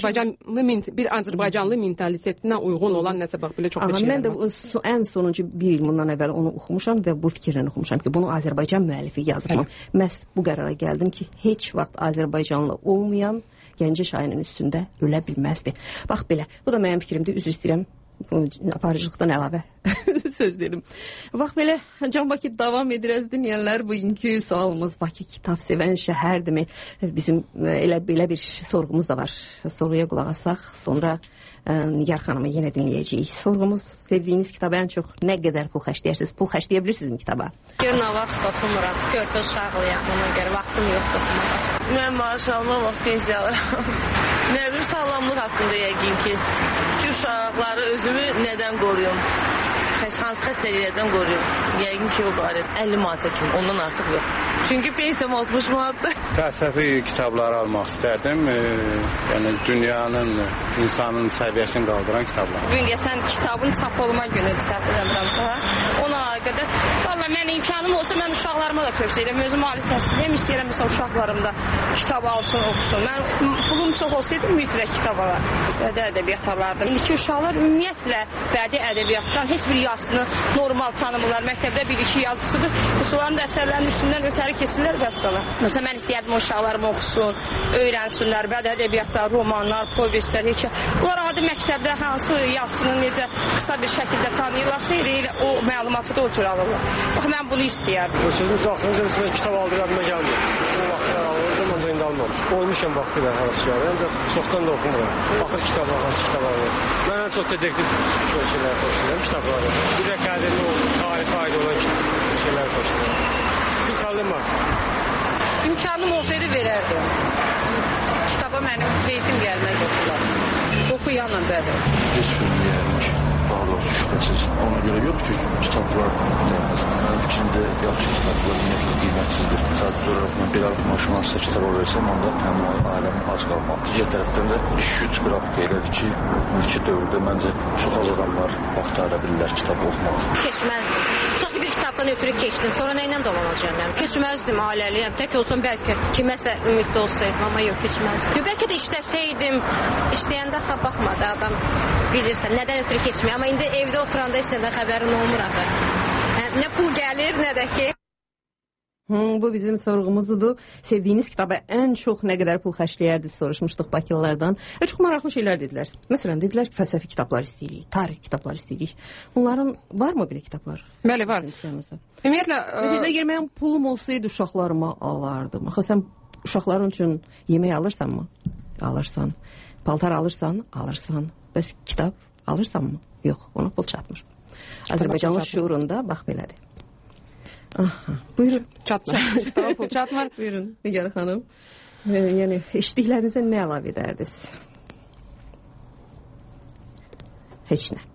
bir Azərbaycanlı mentalitetinə uyğun olan nəsə bax belə çox bir şeylər var. Mən də ən sonuncu bir il bundan əvvəl onu oxumuşam və bu fikirlə oxumuşam ki, bunu Azərbaycan müəllifi yazıb. Məhz bu qərara gəldim ki, heç vaxt Azərbaycanlı olmayan Gəncə şairinin üstündə ölə bilməzdi. Bax belə, bu da mənim fikrimdir, üzr istəyirəm. Aparıcılıqdan əlavə söz dedim. Bax belə, Can Bakı davam edirəz dinləyənlər. Bugünkü sualımız Bakı kitab sevən şəhərdirmi? Bizim elə belə bir sorğumuz da var. Soruya qulaq asaq, sonra Nigar xanımı yenə dinləyəcəyik. Sorğumuz, sevdiyiniz kitaba ən çox nə qədər pul xərcləyirsiniz? Pul xərcləyə bilirsinizmi kitaba? Görünə vaxt oxumuram. Körpə uşaqlıyam, ona görə vaxtım yoxdur oxumağa. Mən maaş almam, pensiya alıram. Nə bir sağlamlıq haqqında yəqin ki uşaqları özümü nədən qoruyum? Hansı xəstəliklərdən qoruyum? Yəqin ki, o barədə 50 manata kimi, ondan artıq yox. Çünki pensiyam 60 manatdır. Fəlsəfi kitabları almaq istərdim. Yəni, dünyanın, insanın səviyyəsini qaldıran kitablar. Bugün gəlsən kitabın çap olma günüdür, səhv eləmirəmsə. Ona qədər, valla mən imkanım olsa, mən uşaqlarıma da tövsiyə edirəm. Özüm ali təhsiliyəm, istəyirəm, məsələn, uşaqlarım da kitab alsın, oxusun. Mən pulum çox olsaydı, mütləq kitab alar. Bədi ədəbiyyat alardım. İlki uşaqlar ümumiyyətlə bədi ədəbiyyatdan heç bir yazısını normal tanımırlar. Məktəbdə bir-iki yazısıdır. Onların da əsərlərinin üstündən ötəri keçirlər və salam. Məsələn, mən istəyərdim uşaqlarım oxusun, öyrənsinlər, bədi ədəbiyyatlar, romanlar, povestlər, Onlar adi məktəbdə hansı yazısını necə qısa bir şəkildə tanıyırlarsa, elə o məlumatı da o cür alırlar. Bax, mən bunu istəyərdim. Sözünüz axırıncı kitab aldıradıma gəlmir. O vaxtlar alırdım, ancaq indi almamış. Olmuşam vaxtı və həvəskarı, ancaq çoxdan da oxumuram. Baxır kitablar, hansı kitab alır. Mən ən çox dedektiv şeylər xoşlayıram, kitabları. Bir də qədərli olsun, tarixə aid olan şeylər xoşlayıram. Bir kalınmaz. İmkanım olsaydı verərdim. Kitaba mənim keyfim gəlmək yoxdur. Oxuyanla bəli. Heç bilməyərmiş, daha doğrusu şübhəsiz. Ona görə yox ki, kitablar deyəməz. Mənim fikrimdə yaxşı kitablar ümumiyyətlə qiymətsizdir. Sadəcə olaraq mən bir arıq maşın hansısa kitaba versəm, onda həmin ailəm az qalmaq. Digər tərəfdən də iş-güc qrafika elədir ki, indiki dövrdə məncə çox az adamlar vaxt ayıra bilirlər kitab oxumağa. Keçməzdim. Tutaq ki, bir kitabdan ötürü keçdim. Sonra nə ilə dolanacağım mən? Keçməzdim, ailəliyəm. Tək olsam bəlkə kiməsə ümidli olsaydım, amma yox, keçməzdim. Bəlkə də işləsəydim, işləyəndə baxmadı adam bilirsən, nədən ötürü keçmiyor. Amma indi evdə oturanda heç nədən xəbərin olmur axı. Nə pul gəlir, nə də ki. Bu bizim sorğumuzdur. Sevdiyiniz kitaba ən çox nə qədər pul xərcləyərdiniz soruşmuşduq Bakılılardan. Çox maraqlı şeylər dedilər. Məsələn, dedilər ki, fəlsəfi kitablar istəyirik, tarix kitablar istəyirik. Onların varmı belə kitablar? Bəli, var. Ümumiyyətlə, əgər mənim pulum olsaydı uşaqlarıma alardım. Axı sən uşaqların üçün yemək alırsanmı? Alırsan. Paltar alırsan, alırsan. Bəs kitab alırsanmı? Yox, ona pul çatmır. Azərbaycanlı şuurunda bax belədir. Aha, buyurun. Çatmır. Kitaba pul çatmır. Buyurun, Nigar xanım. Yəni, eşitdiklərinizə nə əlavə edərdiniz? Heç nə.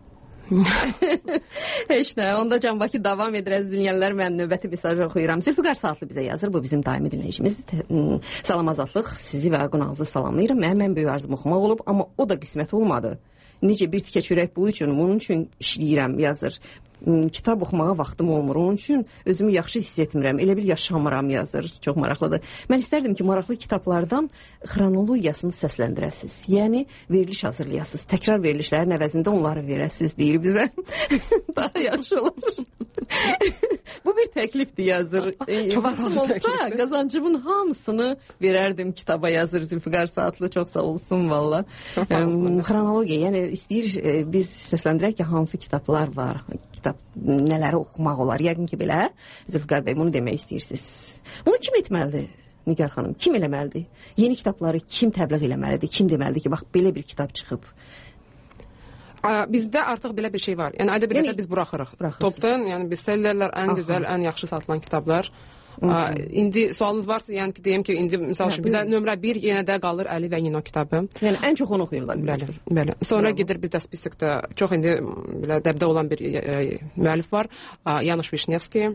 Heç nə. Onda Can Bakı davam edirəz dinləyənlər. Mən növbəti mesajı oxuyuram. Zülfüqar Saatlı bizə yazır. Bu bizim daimi dinləyicimizdir. Salam Azadlıq. Sizi və qonağınızı salamlayıram. Mənim böyük arzum oxumaq olub, amma o da qismət olmadı. Necə bir tikə çörək pulu üçün, bunun üçün işləyirəm, yazır. Kitab oxumağa vaxtım olmur. Onun üçün özümü yaxşı hiss etmirəm. Elə bil yaşamıram, yazır. Çox maraqlıdır. Mən istərdim ki, maraqlı kitablardan xronologiyasını səsləndirəsiniz. Yəni, veriliş hazırlayasınız. Təkrar verilişlərin əvəzində onları verəsiniz, deyir bizə. Daha yaxşı olur. Bu bir təklifdir, yazır. Vaxtım olsa, qazancımın hamısını verərdim kitaba, yazır Zülfüqar Saatlı. Çox sağ olsun, valla. Xronologiya, yəni istəyir biz səsləndirək ki, hansı kitablar var, nələri oxumaq olar. Yəqin ki, belə Zülfüqar bəy, bunu demək istəyirsiniz. Bunu kim etməlidir, Nigar xanım? Kim eləməlidir? Yeni kitabları kim təbliğ eləməlidir? Kim deməlidir ki, bax, belə bir kitab çıxıb? Bizdə artıq belə bir şey var. Yəni, ədəbiyyatda biz buraxırıq. Topdan, yəni bestsellerlər ən gözəl, ən yaxşı satılan kitablar. İndi sualınız varsa, yəni ki, deyim ki, indi misal üçün bizə nömrə 1 yenə də qalır Əli və Nino kitabı. Yəni ən çox onu oxuyurlar. Bəli. Sonra gedir bizdə spisikdə çox indi belə dəbdə olan bir müəllif var, Yanuş Vişnevski.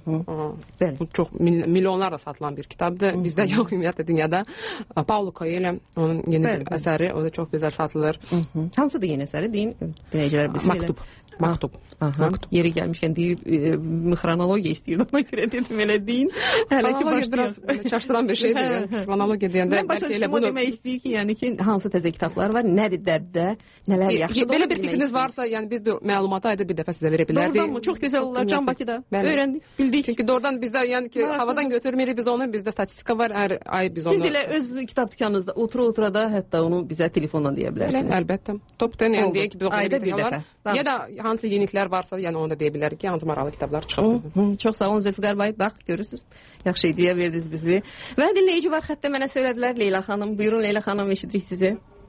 Bu çox milyonlarla satılan bir kitabdır. Bizdə yox ümumiyyətlə dünyada. Paulo Coelho, onun yeni bir əsəri, o da çox gözəl satılır. Hansıdır yeni əsəri? Deyin, dinləyicilər bilsin. Maktub. Yeri gəlmişkən deyib xronologiya istəyirdim, ona görə dedim elə deyin. Hələ ki biraz çaşdıran bir şeydir. Xronologiya deyəndə bəlkə elə bunu demək istəyir ki, yəni ki, hansı təzə kitablar var, nədir dəbdə, nələr yaxşıdır. Belə bir fikriniz varsa, yəni biz bu məlumatı ayda bir dəfə sizə verə bilərdik. Doğrudanmı? Çox gözəl olar Can Bakıda. Öyrəndik, bildik. Çünki doğrudan bizdə yəni ki, havadan götürmürük biz onu, bizdə statistika var, hər ay biz onu. Siz elə öz kitab dükanınızda otura da hətta onu bizə telefondan deyə bilərsiniz. Əlbəttə. Top 10 yəni deyək ki, biz ayda bir dəfə. Ya da hansı yeniliklər varsa, yəni onu da deyə bilərik ki, hansı maraqlı kitablar çıxıb. Çox sağ olun Zülfüqar bəy. Bax, görürsüz. Yaxşı ideya verdiniz bizi. Və dinləyici var xəttə mənə söylədilər Leyla xanım. Buyurun Leyla xanım, eşidirik sizi.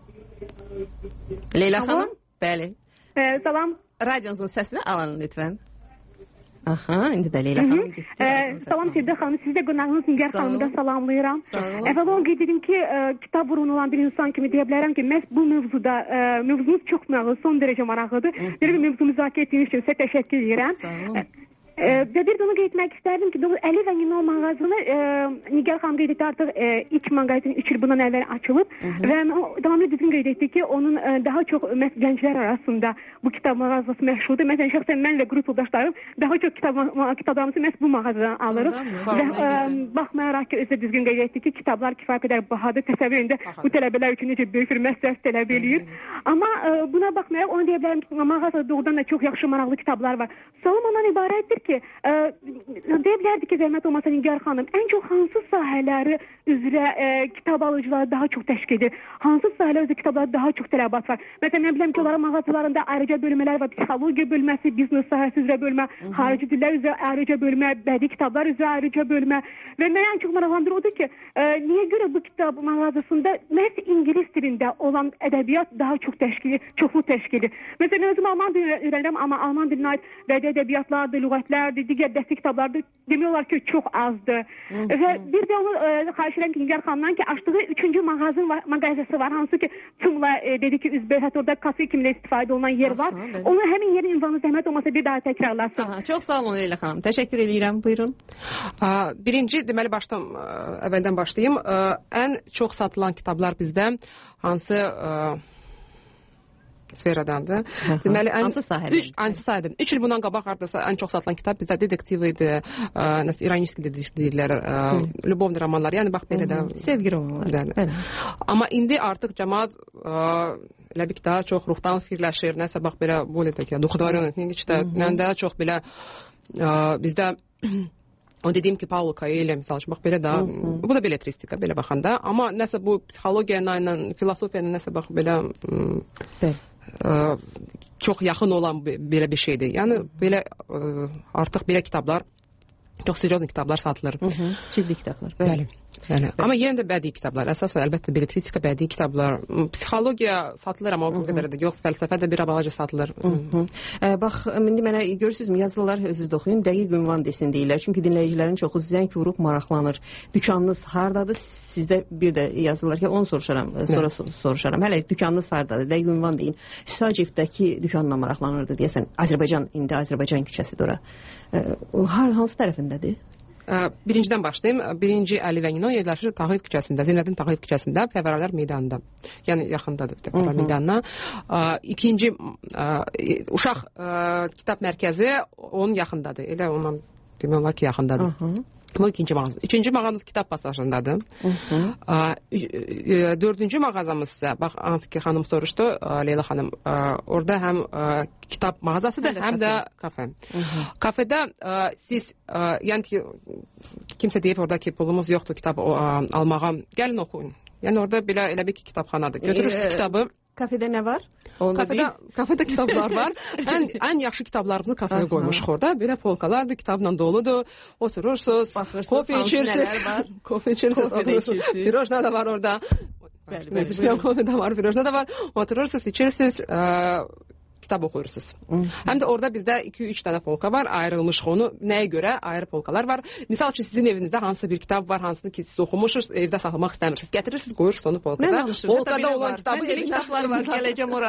Leyla xanım? Bəli. Salam. Radionuzun səsini alın lütfən. Aha, indi də Leyla xanım getdi. Salam Sevdə xanım, siz də qonağınız Nigar xanımı da salamlayıram. Əvvəla qeyd edim ki, kitab burun olan bir insan kimi deyə bilərəm ki, məhz bu mövzuda mövzunuz çox maraqlı, son dərəcə maraqlıdır. Belə bir mövzu müzakirə etdiyiniz üçün sizə təşəkkür edirəm. Və bir də onu qeyd etmək istərdim ki, Əli və Nino mağazını Nigar xanım qeyd etdi, artıq ilk mağazin 3 il bundan əvvəl açılıb və davamlı düzgün qeyd etdi ki, onun daha çox gənclər arasında bu kitab mağazası məşhurdur. Məsələn, şəxsən mən və qrup yoldaşlarım daha çox kitablarımızı məhz bu mağazadan alırıq və baxmayaraq ki, özü düzgün qeyd etdi ki, kitablar kifayət qədər bahadır. Təsəvvür edin də bu tələbələr üçün necə böyük bir məsələ tələb eləyir. Amma buna baxmayaraq onu deyə bilərəm ki, mağazada doğrudan da çox yaxşı, maraqlı kitablar var. Sualım ondan ibarətdir ki, deyə bilərdik ki, zəhmət olmasa Nigar xanım, ən çox hansı sahələri üzrə kitab alıcıları daha çox təşkil edir? Hansı sahələr üzrə kitablarda daha çox tələbat var? Məsələn, mən biləm ki, onların mağazalarında ayrıca bölmələr var. Psixologiya bölməsi, biznes sahəsi üzrə bölmə, xarici dillər üzrə ayrıca bölmə, bədii kitablar üzrə ayrıca bölmə. Və mənə ən çox maraqlandıran odur ki, niyə görə bu kitab mağazasında məhz ingilis dilində olan ədəbiyyat daha çox çoxlu təşkil edir? Məsələn, özüm alman dilini öyrənirəm, amma alman dilinə aid bədii ədəbiyyatlardır, lüğətlərdir, digər dəstək kitablardır, demək olar ki, çox azdır. Və bir də onu xahiş edirəm ki, Nigar xanımdan ki, açdığı 3-cü mağazası var, hansı ki, Tımla dedi ki, üzbə, hətta orada kafe kimi də istifadə olunan yer var. Onu həmin yerin ünvanı zəhmət olmasa bir daha təkrarlasın. Çox sağ olun Leyla xanım, təşəkkür edirəm, buyurun. Birinci, deməli, əvvəldən başlayayım. Ən çox satılan kitablar bizdə hansı sferadandır. Deməli, hansı sahədən? 3 il bundan qabaq hardasa ən çox satılan kitab bizdə detektiv idi, İraniski deyirlər, Lubovni romanlar, yəni bax belə də. Sevgi romanları. Amma indi artıq cəmaat elə bir ki, daha çox ruhdan fikirləşir, nəsə bax belə, bolida ki, duxudvaryon, daha çox belə bizdə o dediyim ki, Paulo Coelho, misal üçün, bax belə də, bu da beletristika, belə baxanda, amma nəsə bu psixologiya ilə, filosofiya ilə nəsə bax belə çox yaxın olan belə bir şeydir. Yəni, belə artıq belə kitablar, çox seriozlu kitablar satılır. Ciddi kitablar. Bəli. Amma yenə də bədii kitablar, əsasən əlbəttə beletristika, bədii kitablar, psixologiya satılır, amma o qədər də yox, fəlsəfə də bir balaca satılır. Bax, indi mənə görürsünüzmü, yazılar özünüz oxuyun, dəqiq ünvan desin deyirlər. Çünki dinləyicilərin çoxu zəng vurub maraqlanır. Dükanınız hardadır? Sizdə bir də yazırlar ki, onu soruşaram, sonra soruşaram. Hələ dükanınız hardadır? Dəqiq ünvan deyin. Süsacevdəki dükanla maraqlanırdı deyəsən. İndi Azərbaycan küçəsidir ora. Hansı tərəfindədir? Birincidən başlayayım. Birinci Əli və Nino yerləşir Tağıyev küçəsində, Zeynəddin Tağıyev küçəsində, Fəvvarələr meydanında. Yəni yaxındadır Fəvvarələr meydanına. İkinci uşaq kitab mərkəzi onun yaxındadır. Elə ondan demək olar ki, yaxındadır. Bu ikinci mağazamız. Üçüncü mağazamız kitab pasajındadır. Dördüncü mağazamız isə, bax, hansı ki, xanım soruşdu, Leyla xanım, orada həm kitab mağazasıdır, həm də kafe. Kafedə siz, yəni ki, kimsə deyib orada ki, pulumuz yoxdur kitab almağa, gəlin oxuyun. Yəni orada belə elə bir ki, kitabxanadır. Götürürsünüz kitabı. Kafedə nə var? Kafedə kitablar var. Ən yaxşı kitablarımızı kafeyə qoymuşuq orada. Belə polkalardır, kitabla doludur. Oturursunuz, kofe içirsiniz, oturursunuz. Pirojna da var orada. Kofe da var, pirojna da var. Oturursunuz, içirsiniz. kitab oxuyursunuz. Həm də orada bizdə 2-3 dənə polka var, ayrılmış onu. Nəyə görə ayrı polkalar var? Misal üçün sizin evinizdə hansısa bir kitab var, hansını ki siz oxumuşsunuz, evdə saxlamaq istəmirsiniz. Gətirirsiniz, qoyursunuz onu polkada. Polkada olan kitabı kitablar var, gələcəm ora.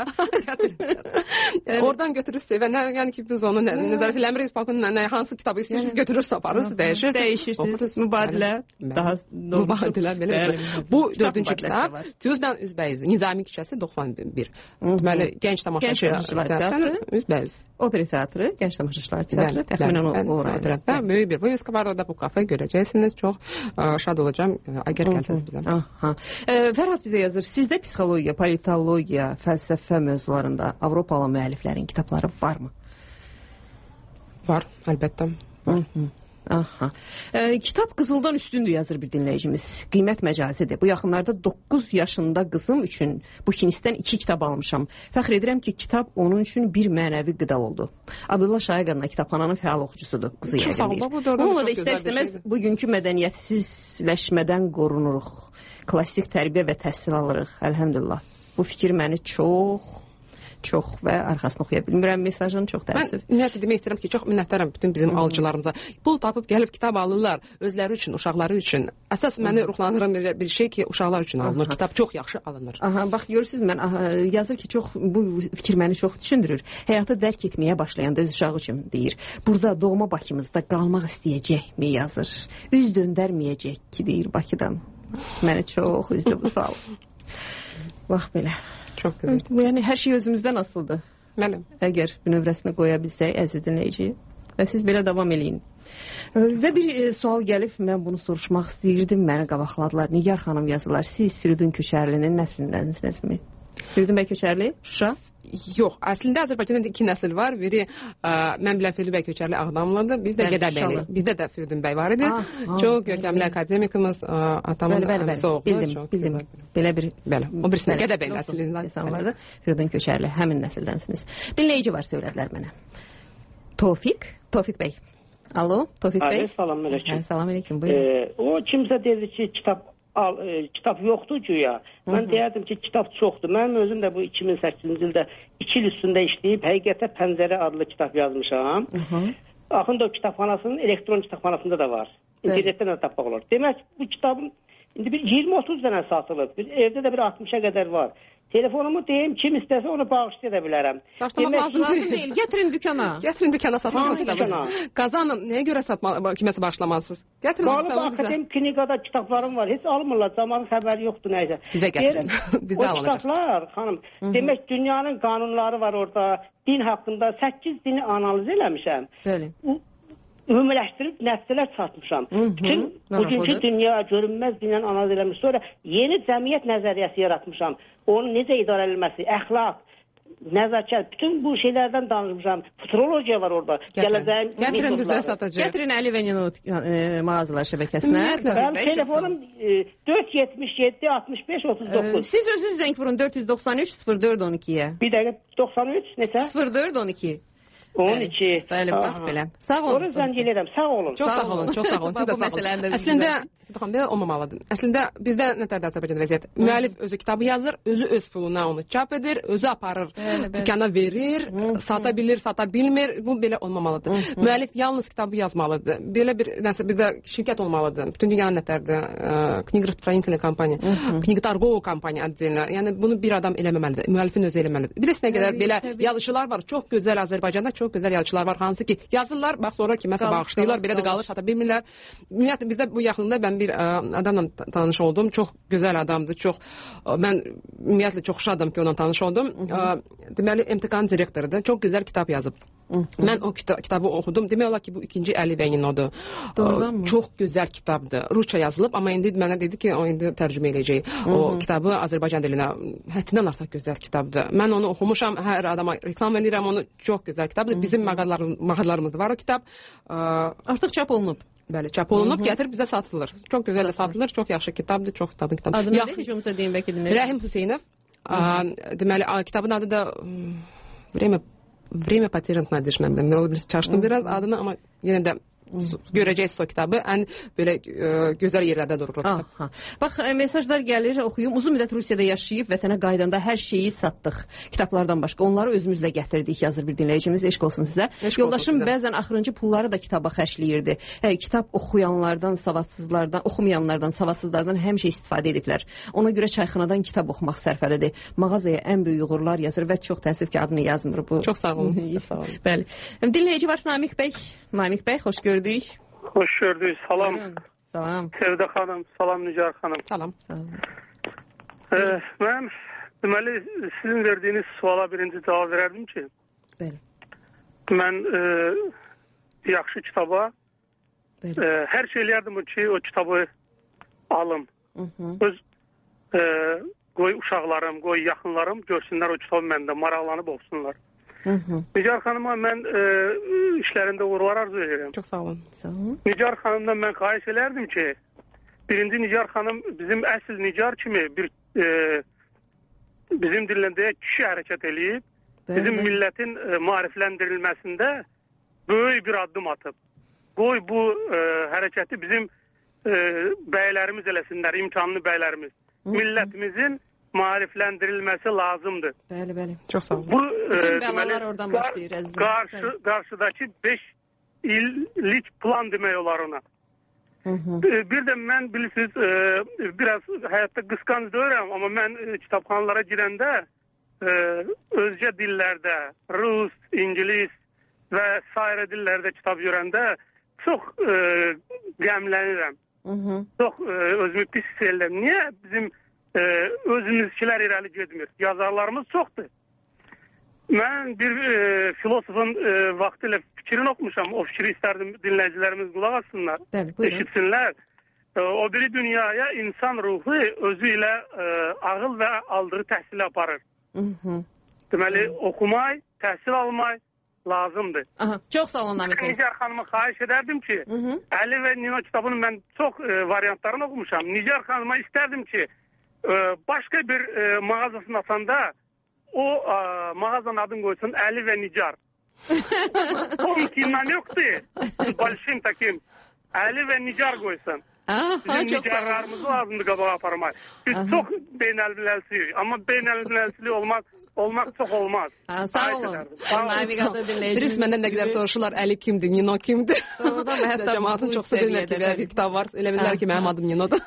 Oradan götürürsünüz və yəni ki biz onu nəzarət eləmirik, hansı kitabı istəyirsiniz götürürsünüz, aparırsınız, dəyişirsiniz. Mübadilə daha mübadilə belə. Bu 4-cü kitab Tüzdən üzbəyiz. Nizami küçəsi 91. Deməli gənc tamaşaçılar teatrı, üzbəyiz. Opera teatrı, gənc tamaşaçılar teatrı təxminən o rayonda. Böyük bir vizit var orada, bu kafe görəcəksiniz. Çox şad olacağam əgər gəlsəniz bizə. Fərhad bizə yazır. Sizdə psixologiya, politologiya, fəlsəfə mövzularında Avropalı müəlliflərin kitabları varmı? Var, əlbəttə. Aha. Kitab qızıldan üstündür yazır bir dinləyicimiz. Qiymət məcazidir. Bu yaxınlarda 9 yaşında qızım üçün bu kinisdən 2 kitab almışam. Fəxr edirəm ki, kitab onun üçün bir mənəvi qida oldu. Abdullah Şahıqanla kitabxananın fəal oxucusudur. Qızı yəqindir. Onunla da istər-istəməz bugünkü mədəniyyətsizləşmədən qorunuruq. Klassik tərbiyə və təhsil alırıq. Əlhəmdülillah. Bu fikir məni çox və arxasını oxuya bilmirəm mesajını çox təəssüf. Mən ümumiyyətlə demək istəyirəm ki, çox minnətdaram bütün bizim alıcılarımıza. Pul tapıb gəlib kitab alırlar özləri üçün, uşaqları üçün. Əsas məni ruhlandıran bir şey ki, uşaqlar üçün alınır. Kitab çox yaxşı alınır. Aha, bax görürsüz mən yazır ki, bu fikir məni çox düşündürür. Həyatı dərk etməyə başlayanda öz uşağı üçün deyir. Burada doğma Bakımızda qalmaq istəyəcəkmi yazır. Üz döndərməyəcək ki, deyir Bakıdan. Məni çox üzdü bu sual. Bax belə. Çox gözəl. Yəni hər şey özümüzdən asılıdır. Mənim. Əgər növrəsini qoya bilsək, əziz dinləyici, və siz belə davam eləyin. Və bir sual gəlib, mən bunu soruşmaq istəyirdim, məni qabaqladılar. Nigar xanım yazırlar, siz Firidun Köçərlinin nəslindensinizmi? Firidun bəy Köçərli, Şuşa? Yox, əslində Azərbaycanda 2 nəsil var. Biri mən bilən Firidun bəy Köçərli Ağdamlıdır. Bizdə Gədəbəyli. Bizdə də Firidun bəy var idi. Çox görkəmli akademikimiz, atamın soğuqlu. Bildim. Belə bir o birisində Gədəbəyli nəslindən insanlardı. Firidun Köçərli həmin nəsildənsiniz. Dinləyici var, söylədilər mənə. Tofiq bəy. Alo, Tofiq bəy. Salam əleykum. Salam əleykum. Buyurun. O kimsə dedi ki, kitab yoxdur güya. Mən deyərdim ki, kitab çoxdur. Mənim özüm də bu 2008-ci ildə 2 il üstündə işləyib Həqiqətə Pəncərə adlı kitab yazmışam. Axında o kitabxanasının elektron kitabxanasında da var. İnternetdən də tapmaq olur. Demək bu kitabın indi bir 20-30 dənə satılır. Evdə də bir 60-a qədər var. Telefonumu deyim, kim istəsə onu bağışlaya da bilərəm. Başlamaq lazım deyil. Gətirin dükana. Gətirin dükana satmaq kitabı. Qazanın, nəyə görə kiməsə bağışlamalısınız? Gətirin o kitabı bizə. Akademik klinikada kitablarım var. Heç almırlar. Zamanın xəbəri yoxdur nəysə. Bizə gətirin. Bizdə alınacaq. O kitablar, xanım, demək dünyanın qanunları var orada. Din haqqında 8 dini analiz eləmişəm. Bəli. Ümumiləşdirib nəticələr çatmışam. Bütün bugünkü dünya, görünməz dünyanın analiz eləmiş. Sonra yeni cəmiyyət nəzəriyyəsi yaratmışam. Onun necə idarə edilməsi, əxlaq, nəzakət, bütün bu şeylərdən danışmışam. Futurologiya var orada. Gətirin bizə satacaq. Gətirin Əli və Ninot mağazalar şəbəkəsinə. Bəli, telefonum 477 65 39. Siz özünüz zəng vurun 493 04 12-yə. Bir dəqiqə 93 neçə? 04 12. 12. Bəli, bax belə. Sağ olun. Onu zəng edirəm. Sağ olun. Çox sağ olun. Çox sağ olun. Siz də sağ olun. Əslində belə olmamalıdır. Əslində bizdə nətərdə Azərbaycanda vəziyyət. Müəllif özü kitabı yazır, özü öz puluna onu çap edir, özü aparır, dükana verir, sata bilir, sata bilmir. Bu belə olmamalıdır. Müəllif yalnız kitabı yazmalıdır. Belə bir nəsə bizdə şirkət olmalıdır. Bütün dünyanın nətərdə Knigrastроительная kompaniya, Knigotargovo kompaniya adıyla. Yəni bunu bir adam eləməməlidir. Müəllifin özü eləməlidir. Bir də nə qədər belə yazıçılar var, çox gözəl Azərbaycanda çox gözəl yazıçılar var, hansı ki yazırlar, bax sonra kiməsə bağışlayırlar, belə də qalır, sata bilmirlər. Ümumiyyətlə bizdə bu yaxında mən bir adamla tanış oldum. Çox gözəl adamdır. Mən ümumiyyətlə çox şadam ki, onunla tanış oldum. Deməli MTK-nın direktorudur. Çox gözəl kitab yazıb. Mən o kitabı oxudum. Demək olar ki, bu ikinci Əli Vənginodur. Çox gözəl kitabdır. Rusça yazılıb, amma indi mənə dedi ki, o indi tərcümə edəcək. O kitabı Azərbaycan dilinə. Həddindən artıq gözəl kitabdır. Mən onu oxumuşam, hər adama reklam edirəm onu. Çox gözəl kitabdır. Bizim mağazalarımızda var o kitab. Artıq çap olunub. Bəli, çap olunub, gətirib bizə satılır. Çox gözəl satılır, çox yaxşı kitabdır, çox dadlı kitabdır. Adını nədir? Heç olmasa deyin bəlkə dinləyin. Rəhim Hüseynov. Deməli, kitabın adı da Время потерянных надежд. Mən çaşdım biraz adını, amma yenə də görəcəksiniz o kitabı. Ən belə gözəl yerlərdə durur o kitab. Bax, mesajlar gəlir, oxuyum. Uzun müddət Rusiyada yaşayıb vətənə qaydanda hər şeyi satdıq. Kitablardan başqa onları özümüzlə gətirdik, yazır bir dinləyicimiz. Eşq olsun sizə. Yoldaşım bəzən axırıncı pulları da kitaba xərcləyirdi. Kitab oxuyanlardan, savadsızlardan, oxumayanlardan, savadsızlardan həmişə istifadə ediblər. Ona görə çayxanadan kitab oxumaq sərfəlidir. Mağazaya ən böyük uğurlar yazır və çox təəssüf ki, adını yazmır bu. Çox sağ olun. Bəli. Dinləyici var Namiq bəy. Namiq bəy, xoş gördük. Hoş gördük. Salam. Buyurun. Salam. Sevdə xanım, salam Nigar xanım. Salam. Mən deməli sizin verdiyiniz suala birinci cavab verərdim ki, bəli. Mən yaxşı kitaba hər şey eləyərdim ki, o kitabı alım. Öz qoy uşaqlarım, qoy yaxınlarım görsünlər o kitabı məndə, maraqlanıb oxusunlar. Nigar xanıma mən işlərində uğurlar arzu edirəm. Çox sağ olun. Nigar xanımdan mən xahiş elərdim ki, birinci Nigar xanım bizim əsl Nigar kimi bir bizim dilində kişi hərəkət eləyib, bizim millətin maarifləndirilməsində böyük bir addım atıb. Qoy bu hərəkəti bizim bəylərimiz eləsinlər, imkanlı bəylərimiz. Millətimizin maarifləndirilməsi lazımdır. Bəli, bəli. Çox sağ olun. Bu bütün bəlalar oradan başlayır əzizim. Qarşıdakı 5 illik plan demək olar ona. Bir də mən bilirsiniz, biraz həyatda qısqanc deyirəm, amma mən kitabxanalara girəndə özcə dillərdə, rus, ingilis və sairə dillərdə kitab görəndə çox qəmlənirəm. Çox özümü pis hiss edirəm. Niyə bizim özümüzkilər irəli getmir? Yazarlarımız çoxdur. Mən bir filosofun vaxtilə fikrini oxumuşam. O fikri istərdim dinləyicilərimiz qulaq assınlar, eşitsinlər. O biri dünyaya insan ruhu özü ilə ağıl və aldığı təhsili aparır. Deməli, oxumaq, təhsil almaq lazımdır. Çox sağ olun Namiq bəy. Nigar xanıma xahiş edərdim ki, Əli və Nino kitabını mən çox variantlarını oxumuşam. Nigar xanıma istərdim ki, başqa bir mağazasını açanda o mağazanın adını qoysun Əli və Nigar. Onun yoxdur. Balşim takim. Əli və Nigar qoysun. Bizim nigarlarımızı lazımdır qabağa aparmaq. Biz çox beynəlmiləlsiyik. Amma beynəlmiləlsili olmaq çox olmaz. Sağ olun. Dürüst məndən nə qədər soruşurlar, Əli kimdir, Nino kimdir? Cəmaatın çoxsu bilmir ki, bir kitab var. Elə bilirlər ki, mənim adım Ninodur.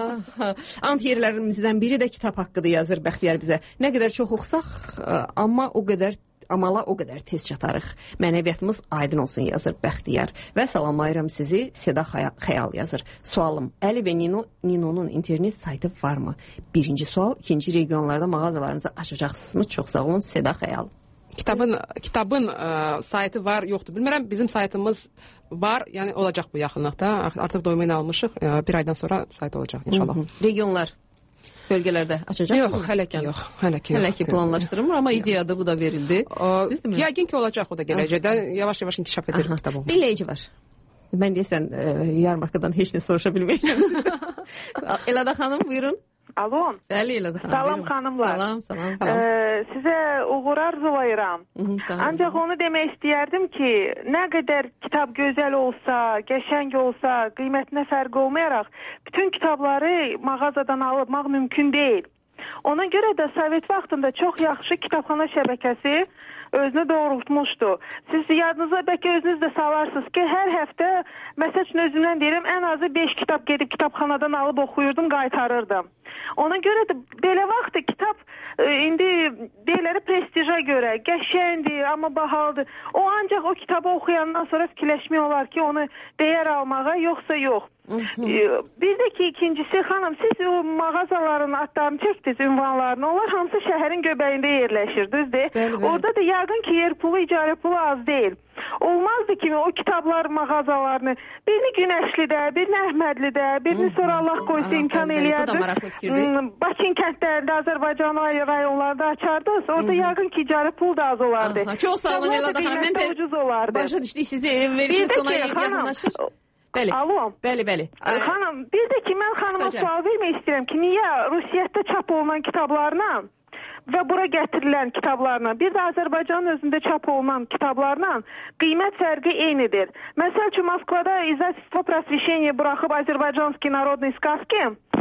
Ant yerlərimizdən biri də kitab haqqıdır yazır Bəxtiyar bizə. Nə qədər çox oxusaq, amma amala o qədər tez çatarıq. Mənəviyyatımız aydın olsun yazır Bəxtiyar. Və salamlayıram sizi, Seda Xəyal yazır. Sualım, Əli və Nino'nun internet saytı varmı? Birinci sual, ikinci regionlarda mağazalarınızı açacaqsınızmı? Çox sağ olun, Seda Xəyal. Kitabın saytı var, yoxdur. Bilmirəm, bizim saytımız var, yəni olacaq bu yaxınlıqda. Artıq doymayını almışıq. Bir aydan sonra sayt olacaq inşallah. Regionlar bölgələrdə açacaq? Yox, hələ ki yox. Hələ ki planlaşdırılmır, amma ideyadır, bu da verildi. Yəqin ki olacaq o da gələcəkdə. Yavaş-yavaş inkişaf edir kitabım. Dinləyici var. Mən deyəsən yarmarkadan heç nə soruşa bilməyəcəm. Elada xanım, buyurun. Alo. Bəli, Elada xanım. Salam xanımlar. Salam. Sizə uğur arzulayıram. Ancaq onu demək istəyərdim ki, nə qədər kitab gözəl olsa, qəşəng olsa, qiymətinə fərq olmayaraq, bütün kitabları mağazadan almaq mümkün deyil. Ona görə də Sovet vaxtında çox yaxşı kitabxana şəbəkəsi özünü doğrultmuşdu. Siz yadınıza bəlkə özünüz də salarsınız ki, hər həftə, məsəl üçün özümdən deyirəm, ən azı 5 kitab gedib kitabxanadan alıb oxuyurdum, qaytarırdım. Ona görə də belə vaxtda kitab indi deyirləri prestija görə qəşəngdir, amma bahalıdır. O ancaq o kitabı oxuyandan sonra fikirləşmək olar ki, onu dəyər almağa, yoxsa yox. Bir də ki, ikincisi, xanım, siz o mağazaların adlarını çəkdiniz, ünvanlarını, onlar hamısı şəhərin göbəyində yerləşir, düzdür? Orada da yəqin ki, yer pulu, icarə pulu az deyil. Olmazdı kimi o kitablar mağazalarını birini Günəşlidə, birini Əhmədlidə, birini sonra Allah qoysa imkan eləyərdi. Bakın kəndlərində, Azərbaycan rayonlarda açardınız. Orada yəqin ki, icarə pul da az olardı. Çox sağ olun Elada xanım. Mən də başa düşdük sizi verişin sona yaxınlaşır. Bəli. Alo. Bəli. Xanım, bir də ki, mən xanıma sual vermək istəyirəm ki, niyə Rusiyyətdə çap olunan kitablarla və bura gətirilən kitablarla, bir də Azərbaycanın özündə çap olunan kitablarla qiymət fərqi eynidir. Məsəl üçün, Moskvada izdательство Просвещение buraxıb Azərbaycanski Narodный сказки.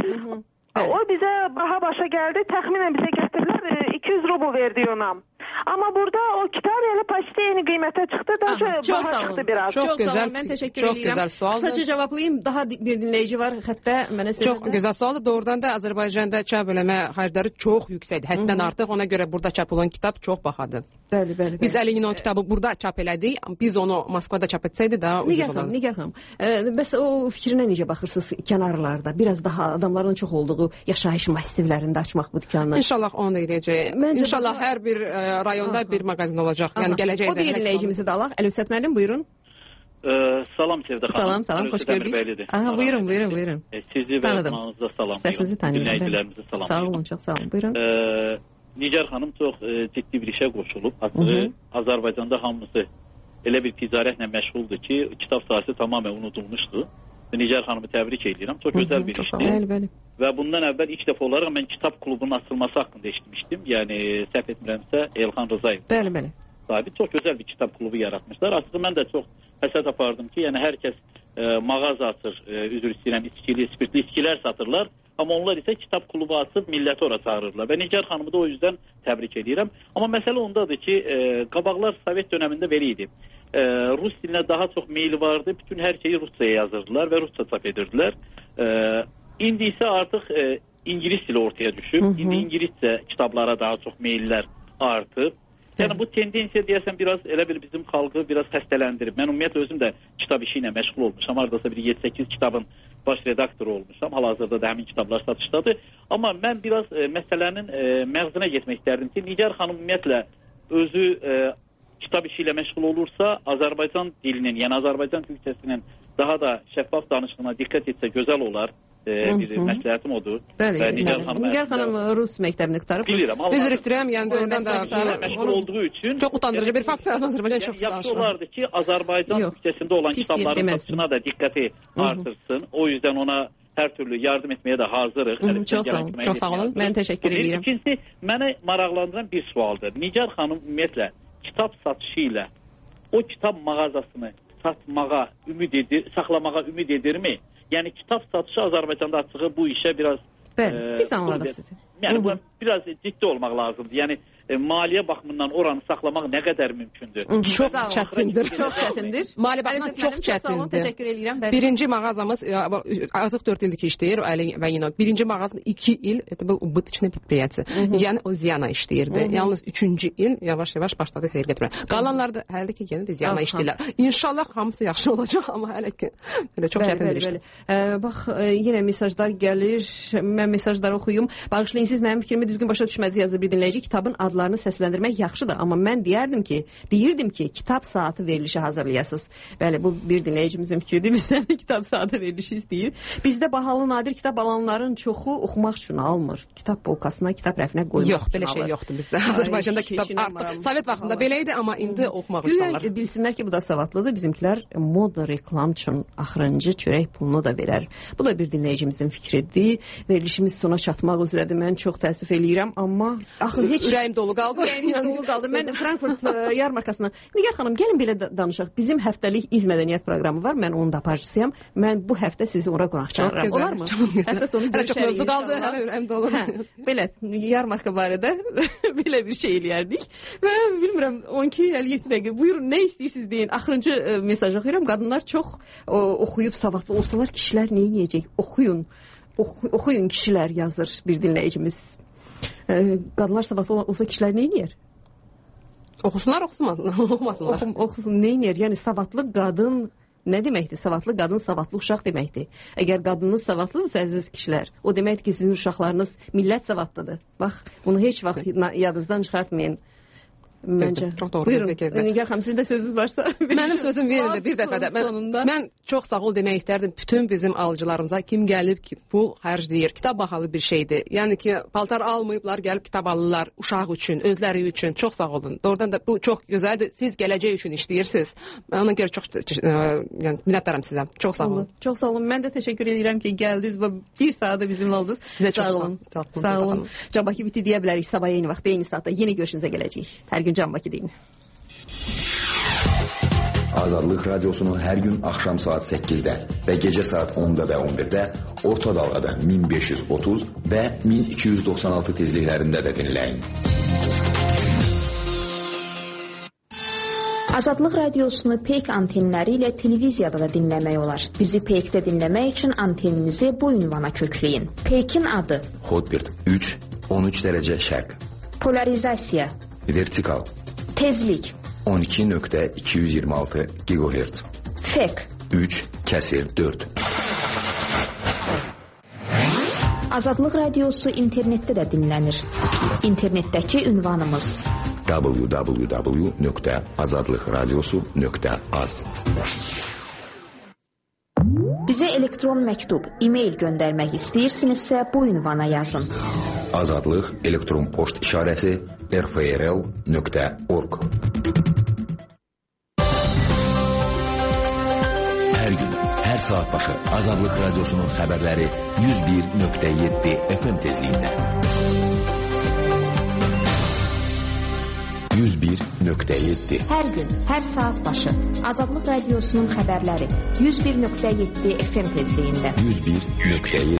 O bizə baha başa gəldi, təxminən bizə gətirirlər 200 rubl verdi ona. Amma burada o kitab elə paçta eyni qiymətə çıxdı, daha baha çıxdı biraz. Çox gözəl, mən təşəkkür edirəm. Çox gözəl sualdır. Qısaca cavablayayım, daha bir dinləyici var, hətta mənə söylədi. Çox gözəl sualdır. Doğrudan da Azərbaycanda çap eləmə xərcləri çox yüksəkdir. Həddən artıq, ona görə burada çap olan kitab çox bahadır. Bəli. Biz əlinin o kitabı burada çap elədik, biz onu Moskvada çap etsəydi daha ucuz olardı. Nigar xanım, bəs o fikrinə necə baxırsınız kənarlarda, biraz daha adamların çox olduğu yaşayış massivlərində açmaq bu dükanı? İnşallah onu da edəcək. İnşallah hər bir rayonda bir mağazin olacaq. Yəni gələcəkdə. O bir dinləyicimizi də alaq. Əlövsət müəllim, buyurun. Salam Sevda xanım. Salam, xoş gördük. Aha, buyurun. Sizi və qonağınıza salam. Səsinizi tanıyıram. Dinləyicilərimizə salam. Sağ olun, çox sağ olun. Buyurun. Nigar xanım çox ciddi bir işə qoşulub. Açığı Azərbaycanda hamısı elə bir ticarətlə məşğuldur ki, kitab sahəsi tamamilə unudulmuşdu. Nigar xanımı təbrik edirəm. Çox gözəl bir işdir. Bəli. Və bundan əvvəl ilk dəfə olaraq mən kitab klubunun açılması haqqında eşitmişdim. Yəni səhv etmirəmsə Elxan Rzayev. Bəli. Sahibi çox gözəl bir kitab klubu yaratmışlar. Açığı mən də çox həsəd apardım ki, yəni hər kəs mağaza açır, üzr istəyirəm, içkili, spirtli içkilər satırlar. Amma onlar isə kitab klubu açıb milləti ora çağırırlar. Və Nigar xanımı da o yüzden təbrik edirəm. Amma məsələ ondadır ki, qabaqlar Sovet dövründə belə idi. Rus dilinə daha çox meyli vardı. Bütün hər şeyi Ruscaya yazırdılar və Rusca çap edirdilər. İndi isə artıq İngilis dili ortaya düşüb. İndi İngiliscə kitablara daha çox meyillər artıb. Yəni bu tendensiya deyəsən biraz elə bir bizim xalqı biraz xəstələndirib. Mən ümumiyyətlə özüm də kitab işi ilə məşğul olmuşam. Hardasa bir 7-8 kitabın baş redaktoru olmuşam. Hal-hazırda da həmin kitablar satışdadır. Amma mən biraz məsələnin məğzına getmək istərdim ki, Nigar xanım ümumiyyətlə özü kitab işi ilə məşğul olursa, Azərbaycan dilinin, yəni Azərbaycan türkçəsinin daha da şəffaf danışığına diqqət etsə gözəl olar. Bir məsləhətim odur. Nigar xanım Rus məktəbini qutarıb. Bilirəm. Üzr istəyirəm, yəni oradan da məşğul olduğu üçün çox utandırıcı bir fakt Azərbaycan çox yaxşı olardı ki, Azərbaycan türkçəsində olan kitabların satışına da diqqəti artırsın. O yüzden ona hər türlü yardım etməyə də hazırıq. Çox sağ olun. Mən təşəkkür edirəm. İkincisi, məni maraqlandıran bir sualdır. Nigar xanım ümumiyyətlə kitab satışı ilə o kitab mağazasını satmağa saxlamağa ümid edirmi? Yəni kitab satışı Azərbaycanda açığı bu işə biraz biz anladıq sizi. Yəni bu biraz ciddi olmaq lazımdır. Yəni maliyyə baxımından oranı saxlamaq nə qədər mümkündür? Çox çətindir. Maliyyə baxımından çox çətindir. Təşəkkür edirəm. Birinci mağazamız artıq 4 ildir ki işləyir və yenə birinci mağazamız 2 il ubыточный предприятие. Yəni o ziyana işləyirdi. Yalnız 3-cü il yavaş-yavaş başladı xeyir gətirməyə. Qalanlar da hələ ki yenə də ziyana işləyirlər. İnşallah hamısı yaxşı olacaq, amma hələ ki belə çox çətin bir işdir. Bax, yenə mesajlar gəlir. Mən mesajları oxuyum. Bağışlayın, siz mənim fikrimi düzgün başa düşməzi yazır bir dinləyici. Kitabın adlarını səsləndirmək yaxşıdır, amma mən deyirdim ki, kitab saatı verilişi hazırlayasınız. Bəli, bu bir dinləyicimizin fikridir. Bizdən də kitab saatı verilişi istəyir. Bizdə bahalı nadir kitab alanların çoxu oxumaq üçün almır. Kitab polkasına, kitab rəfinə qoymaq yox, belə şey yoxdur bizdə. Azərbaycanda kitab artıq Sovet vaxtında belə idi, amma indi oxumaq üçün alır. Bilsinlər ki, bu da savadlıdır. Bizimkilər moda reklam üçün axırıncı çörək pulunu da verər. Bu da bir dinləyicimizin fikridir. Verilişimiz sona çatmaq üzrədir. Mən çox təəssüf eləyirəm, amma axı heç ürəyim dolu qaldı. Mən Frankfurt yarmarkasına Nigar xanım, gəlin belə danışaq. Bizim həftəlik İz Mədəniyyət proqramı var. Mən onun da aparıcısıyam. Mən bu həftə sizi ora qonaq çağırıram. Olar mı? Həftə sonu görüşərik. Hələ ürəyim dolu. Belə yarmarka barədə belə bir şey eləyərdik. Və bilmirəm 12-57 dəqiqə. Buyurun, nə istəyirsiniz deyin. Axırıncı mesaj oxuyuram. Qadınlar çox oxuyub savadlı olsalar kişilər nə edəcək? Oxuyun kişilər yazır bir dinləyicimiz. Qadınlar savadlı olsa kişilər nə edir? Oxusunlar, oxumasınlar. Oxusun, nə edir? Yəni savadlı qadın nə deməkdir? Savadlı qadın, savadlı uşaq deməkdir. Əgər qadınınız savadlıdırsa, əziz kişilər, o deməkdir ki, sizin uşaqlarınız millət savadlıdır. Bax, bunu heç vaxt yadınızdan çıxartmayın. Məncə. Çox doğru. Buyurun. Nigar xanım, sizin də sözünüz varsa. Mənim sözüm verildi bir dəfədə. Mən çox sağ ol demək istərdim bütün bizim alıcılarımıza. Kim gəlib ki, bu xərcləyir. Kitab bahalı bir şeydir. Yəni ki, paltar almayıblar, gəlib kitab alırlar uşaq üçün, özləri üçün. Çox sağ olun. Doğrudan da bu çox gözəldir. Siz gələcək üçün işləyirsiniz. Mən ona görə çox yəni minnətdaram sizə. Çox sağ olun. Çox sağ olun. Mən də təşəkkür edirəm ki, gəldiniz və bir saatda bizimlə oldunuz. Sizə çox sağ olun. Sağ olun. Can Bakı bitti deyə bilərik. Sabah eyni vaxtda, eyni saatda yenə görüşünüzə gələcəyik. Hər gün Can Bakı deyin. Azadlıq Radiosu'nu hər gün axşam saat 8-də və gecə saat 10-da və 11-də orta dalğada 1530 və 1296 tezliklərində də dinləyin. Azadlıq Radiosunu Peyk antenləri ilə televiziyada da dinləmək olar. Bizi Peykdə dinləmək üçün anteninizi bu ünvana kökləyin. Peykin adı: Hotbird 3, 13 dərəcə şərq. Polarizasiya: Vertikal. Tezlik: 12.226 GHz. Fek: 3/4. Azadlıq Radiosu internetdə də dinlənir. İnternetdəki ünvanımız: www.azadlıqradiosu.az. Bizə elektron məktub, e-mail göndərmək istəyirsinizsə bu ünvana yazın. Azadlıq elektron poçt işarəsi rfrl.org. Hər gün, hər saat başı Azadlıq Radiosunun xəbərləri 101.7 FM tezliyində. 101.7. Hər gün, hər saat başı Azadlıq Radiosunun xəbərləri 101.7 FM tezliyində. 101.7.